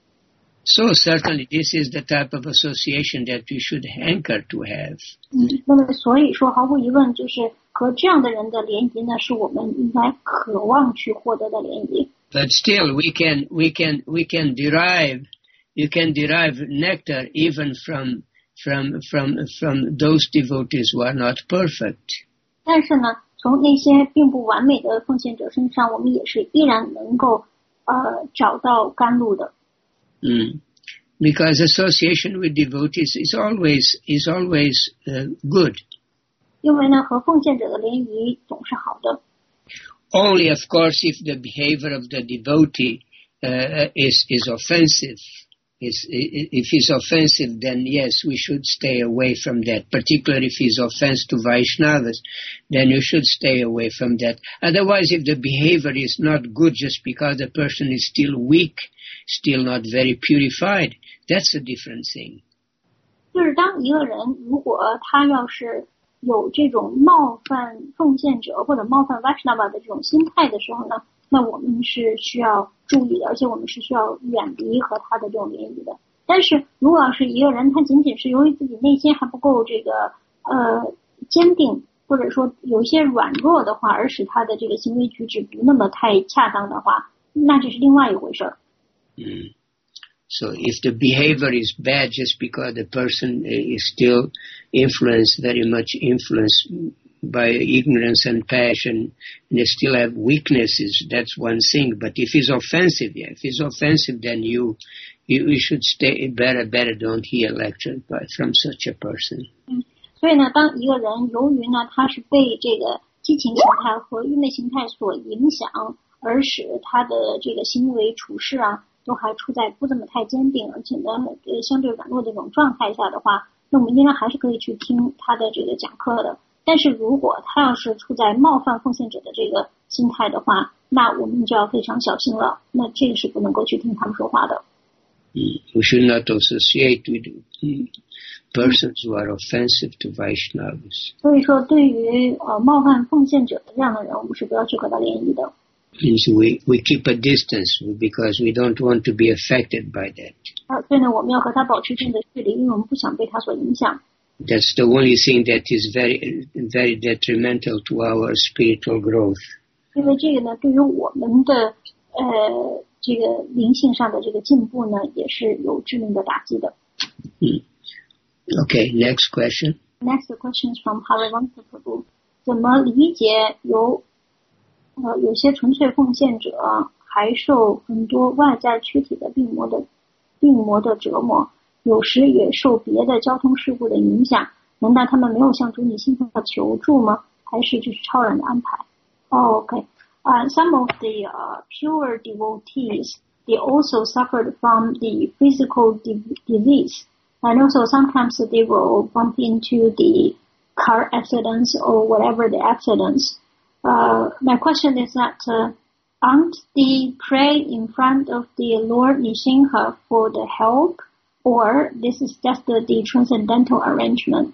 S2: So certainly this is the type of association that we should hanker to have.
S1: 嗯，那么所以说毫无疑问，就是和这样的人的联谊呢，是我们应该渴望去获得的联谊。
S2: But still, we can we can we can derive you can derive nectar even from from from from those devotees who are not perfect.
S1: 但是呢，从那些并不完美的奉献者身上，我们也是依然能够呃找到甘露的。
S2: Mm. Because association with devotees is always is always uh, good.
S1: 因为呢，和奉献者的联谊总是好的。
S2: Only, of course, if the behavior of the devotee uh, is is offensive. Is, if he's offensive, then yes, we should stay away from that. Particularly if he's offensive to Vaishnavas, then you should stay away from that. Otherwise, if the behavior is not good just because the person is still weak, still not very purified, that's a different thing.
S1: 就是当一个人如果他要是有这种冒犯奉献者或者冒犯 Vaishnava 的这种心态的时候呢，那我们是需要注意的，而且我们是需要远离和他的这种联谊的。但是如果要是一个人他仅仅是由于自己内心还不够这个呃坚定，或者说有一些软弱的话，而使他的这个行为举止不那么太恰当的话，那这是另外一回事儿。
S2: Mm. So if the behavior is bad just because the person is still influenced, very much influenced by ignorance and passion, and they still have weaknesses, that's one thing. But if it's offensive, yeah, if it's offensive, then you you, you should stay better, better don't hear lecture by, from such a person.
S1: 嗯，所以呢，当一个人由于呢他是被这个激情形态和愚昧形态所影响，而使他的这个行为处事啊，都还处在不怎么太坚定，而且呢，呃，相对软弱的这种状态下的话，那我们应该还是可以去听他的这个讲课的。但是如果他要是处在冒犯奉献者的这个心态的话，那我们就要非常小心了。那这个是不能够去听他们说话的。
S2: Mm. We should not associate with mm, persons who are offensive to Vaishnavas.
S1: 所以说，对于呃冒犯奉献者的这样的人，我们是不要去和他联谊的。
S2: Means we we keep a distance because we don't want to be affected by that.
S1: 啊，所以呢，我们要和他保持一定的距离，因为我们不想被他所影响。
S2: That's the only thing that is very very detrimental to our spiritual growth.
S1: 因为这个呢，对于我们的呃这个灵性上的这个进步呢，也是有致命的打击的。
S2: Mm. Okay, next question.
S1: Next question is from Harivansa Prabhu. 怎么理解有呃有些纯粹奉献者还受很多外在躯体的病魔的病魔的折磨，有时也受别的交通事故的影响？难道他们没有向主你心中的求助吗？还是这是超然的安排？ Oh, okay. Uh, some of the uh, pure devotees, they also suffered from the physical di- disease. And also sometimes they will bump into the car accidents or whatever the accidents. Uh, my question is that, uh, aren't they pray in front of the Lord Nrsimha for the help, or this is just the, the transcendental arrangement?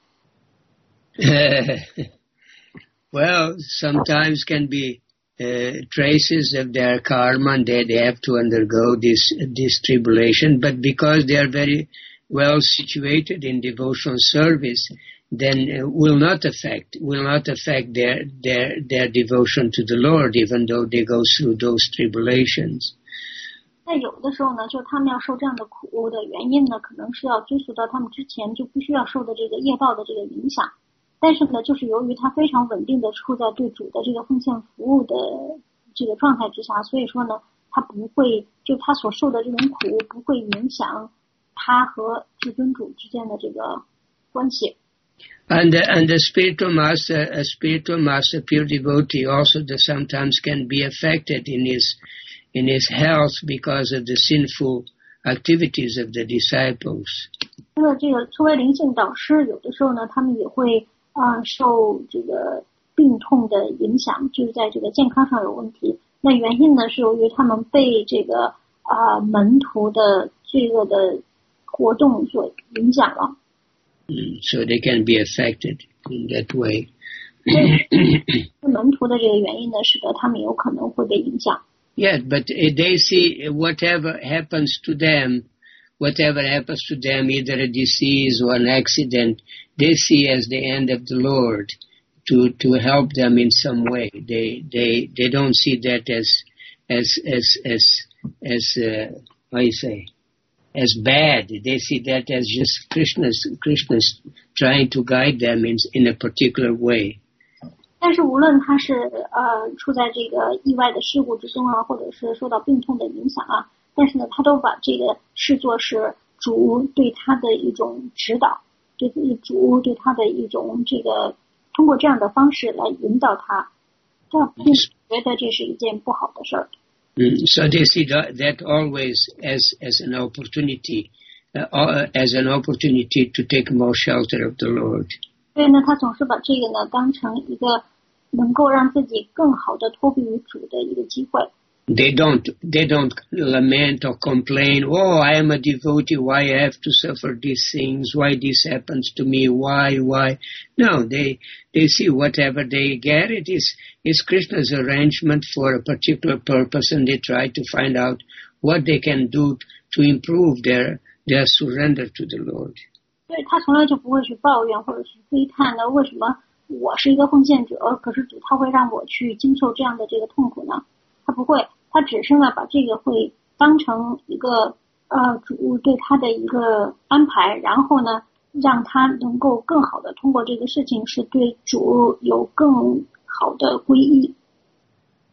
S2: Well, sometimes can be uh, traces of their karma and they, they have to undergo this, this tribulation, but because they are very well situated in devotional service, then uh, will not affect will not affect their their their devotion to the Lord, even though they go through those tribulations.
S1: 那有的时候呢，就他们要受这样的苦的原因呢，可能是要追溯到他们之前就必须要受的这个业报的这个影响。但是呢，就是由于他非常稳定的处在对主的这个奉献服务的这个状态之下，所以说呢，他不会就他所受的这种苦不会影响他和至尊主之间的这个关系。
S2: And the, and the spiritual master, a spiritual master, pure devotee, also the, sometimes can be affected in his in his health because of the sinful activities of the disciples.
S1: 因为这个作为灵性导师，有的时候呢，他们也会啊、呃、受这个病痛的影响，就是在这个健康上有问题。那原因呢，是由于他们被这个啊、呃、门徒的罪恶的活动所影响了。
S2: Mm, so they can be affected in that way.
S1: 门徒的这个原因呢，使得他们有可能会被影响。
S2: Yeah, but they see whatever happens to them, whatever happens to them, either a disease or an accident, they see as the end of the Lord to to help them in some way. They they they don't see that as as as as as uh, what do you say? As bad. They see that as just Krishna's Krishna's trying to guide them in in a particular way.
S1: 但是无论他是呃处在这个意外的事故之中啊，或者是受到病痛的影响啊，但是呢，他都把这个视作是主对他的一种指导，对主对他的一种这个通过这样的方式来引导他，他并觉得这是一件不好的事儿。
S2: Mm, so they see that, that always as as an opportunity, uh, as an opportunity to take more shelter of the Lord.
S1: 所以呢，他总是把这个呢当成一个能够让自己更好的托庇于主的一个机会。
S2: They don't they don't lament or complain. Oh, I am a devotee. Why I have to suffer these things? Why this happens to me? Why why? No, they they see whatever they get. It is is Krishna's arrangement for a particular purpose, and they try to find out what they can do to improve their their surrender to the Lord.
S1: 对，他从来就不会去抱怨或者是悲叹呢，为什么我是一个奉献者，可是主他会让我去经受这样的这个痛苦呢？他不会，他只是呢把这个会当成一个呃主对他的一个安排，然后呢让他能够更好的通过这个事情是对主有更好的皈依。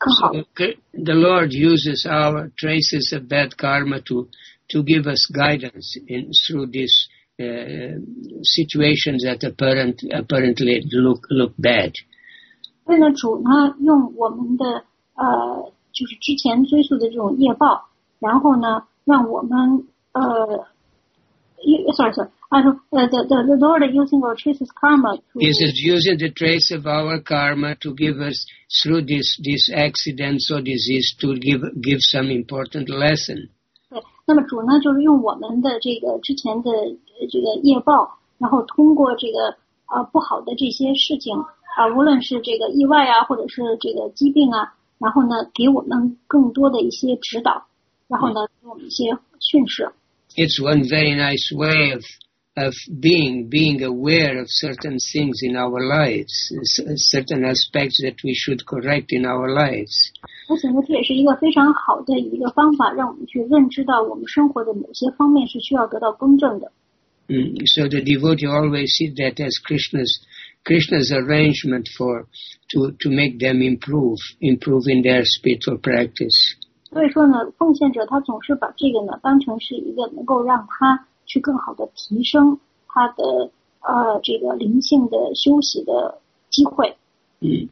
S1: 更好。
S2: So the Lord uses our traces of bad karma to to give us guidance in through these uh, situations that apparent apparently look look bad.
S1: 所以呢，主呢用我们的呃，就是之前追溯的这种业报，然后呢，让我们呃 ，sorry sorry，啊说呃 the the the Lord using our traces karma to
S2: He is using the trace of our karma to give us through this this accidents or disease to give give some important lesson.
S1: 对，那么主呢就是用我们的这个之前的这个业报，然后通过这个呃不好的这些事情啊、呃，无论是这个意外啊，或者是这个疾病啊，然后呢给我们更多的一些指导，然后呢给我们一些训示。
S2: It's one very nice way of of being being aware of certain things in our lives, certain aspects that we should correct in our lives.
S1: 而且呢，这也是一个非常好的一个方法，让我们去认知到我们生活的某些方面是需要得到更正的。
S2: Mm, so the devotee always sees that as Krishna's Krishna's arrangement for to to make them improve, improve in their spiritual practice.
S1: 所以说呢，奉献者他总是把这个呢当成是一个能够让他去更好的提升他的呃这个灵性的休息的机会。
S2: Mm.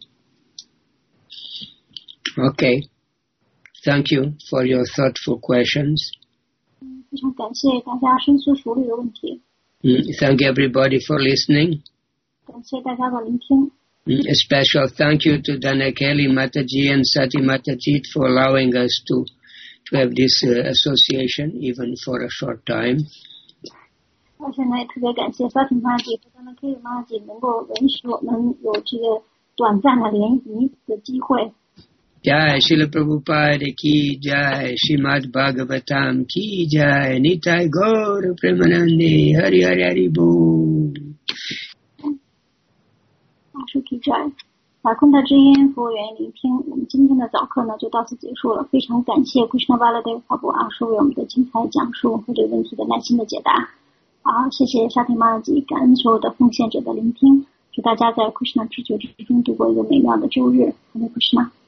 S2: Okay. Thank you for your thoughtful questions.
S1: 嗯，非常感谢大家深思熟虑的问题。
S2: Mm. Thank everybody for listening.
S1: 感谢大家的聆听。
S2: Mm. A special thank you to Danakeli Mataji and Sati Mataji for allowing us to to have this uh, association even for a short time.
S1: 而且呢，也特别感谢萨提玛吉和丹娜 K 玛吉能够允许我们有这个短暂的联谊的机会。
S2: Jai Srila Prabhupada ki jai, Srimad Bhagavatam ki jai, Nitai Gaur Premanande, Hari Hari Hari Bol.
S1: 大树提斋，把昆达之音服务员聆听。我们今天的早课呢就到此结束了，非常感谢 Krishna Baladev 法布阿叔为我们的精彩讲述和这个问题的耐心的解答。好，谢谢沙提玛吉，感恩所有的奉献者的聆听，祝大家在 Krishna 知觉之中度过一个美妙的周日。Hare Krishna。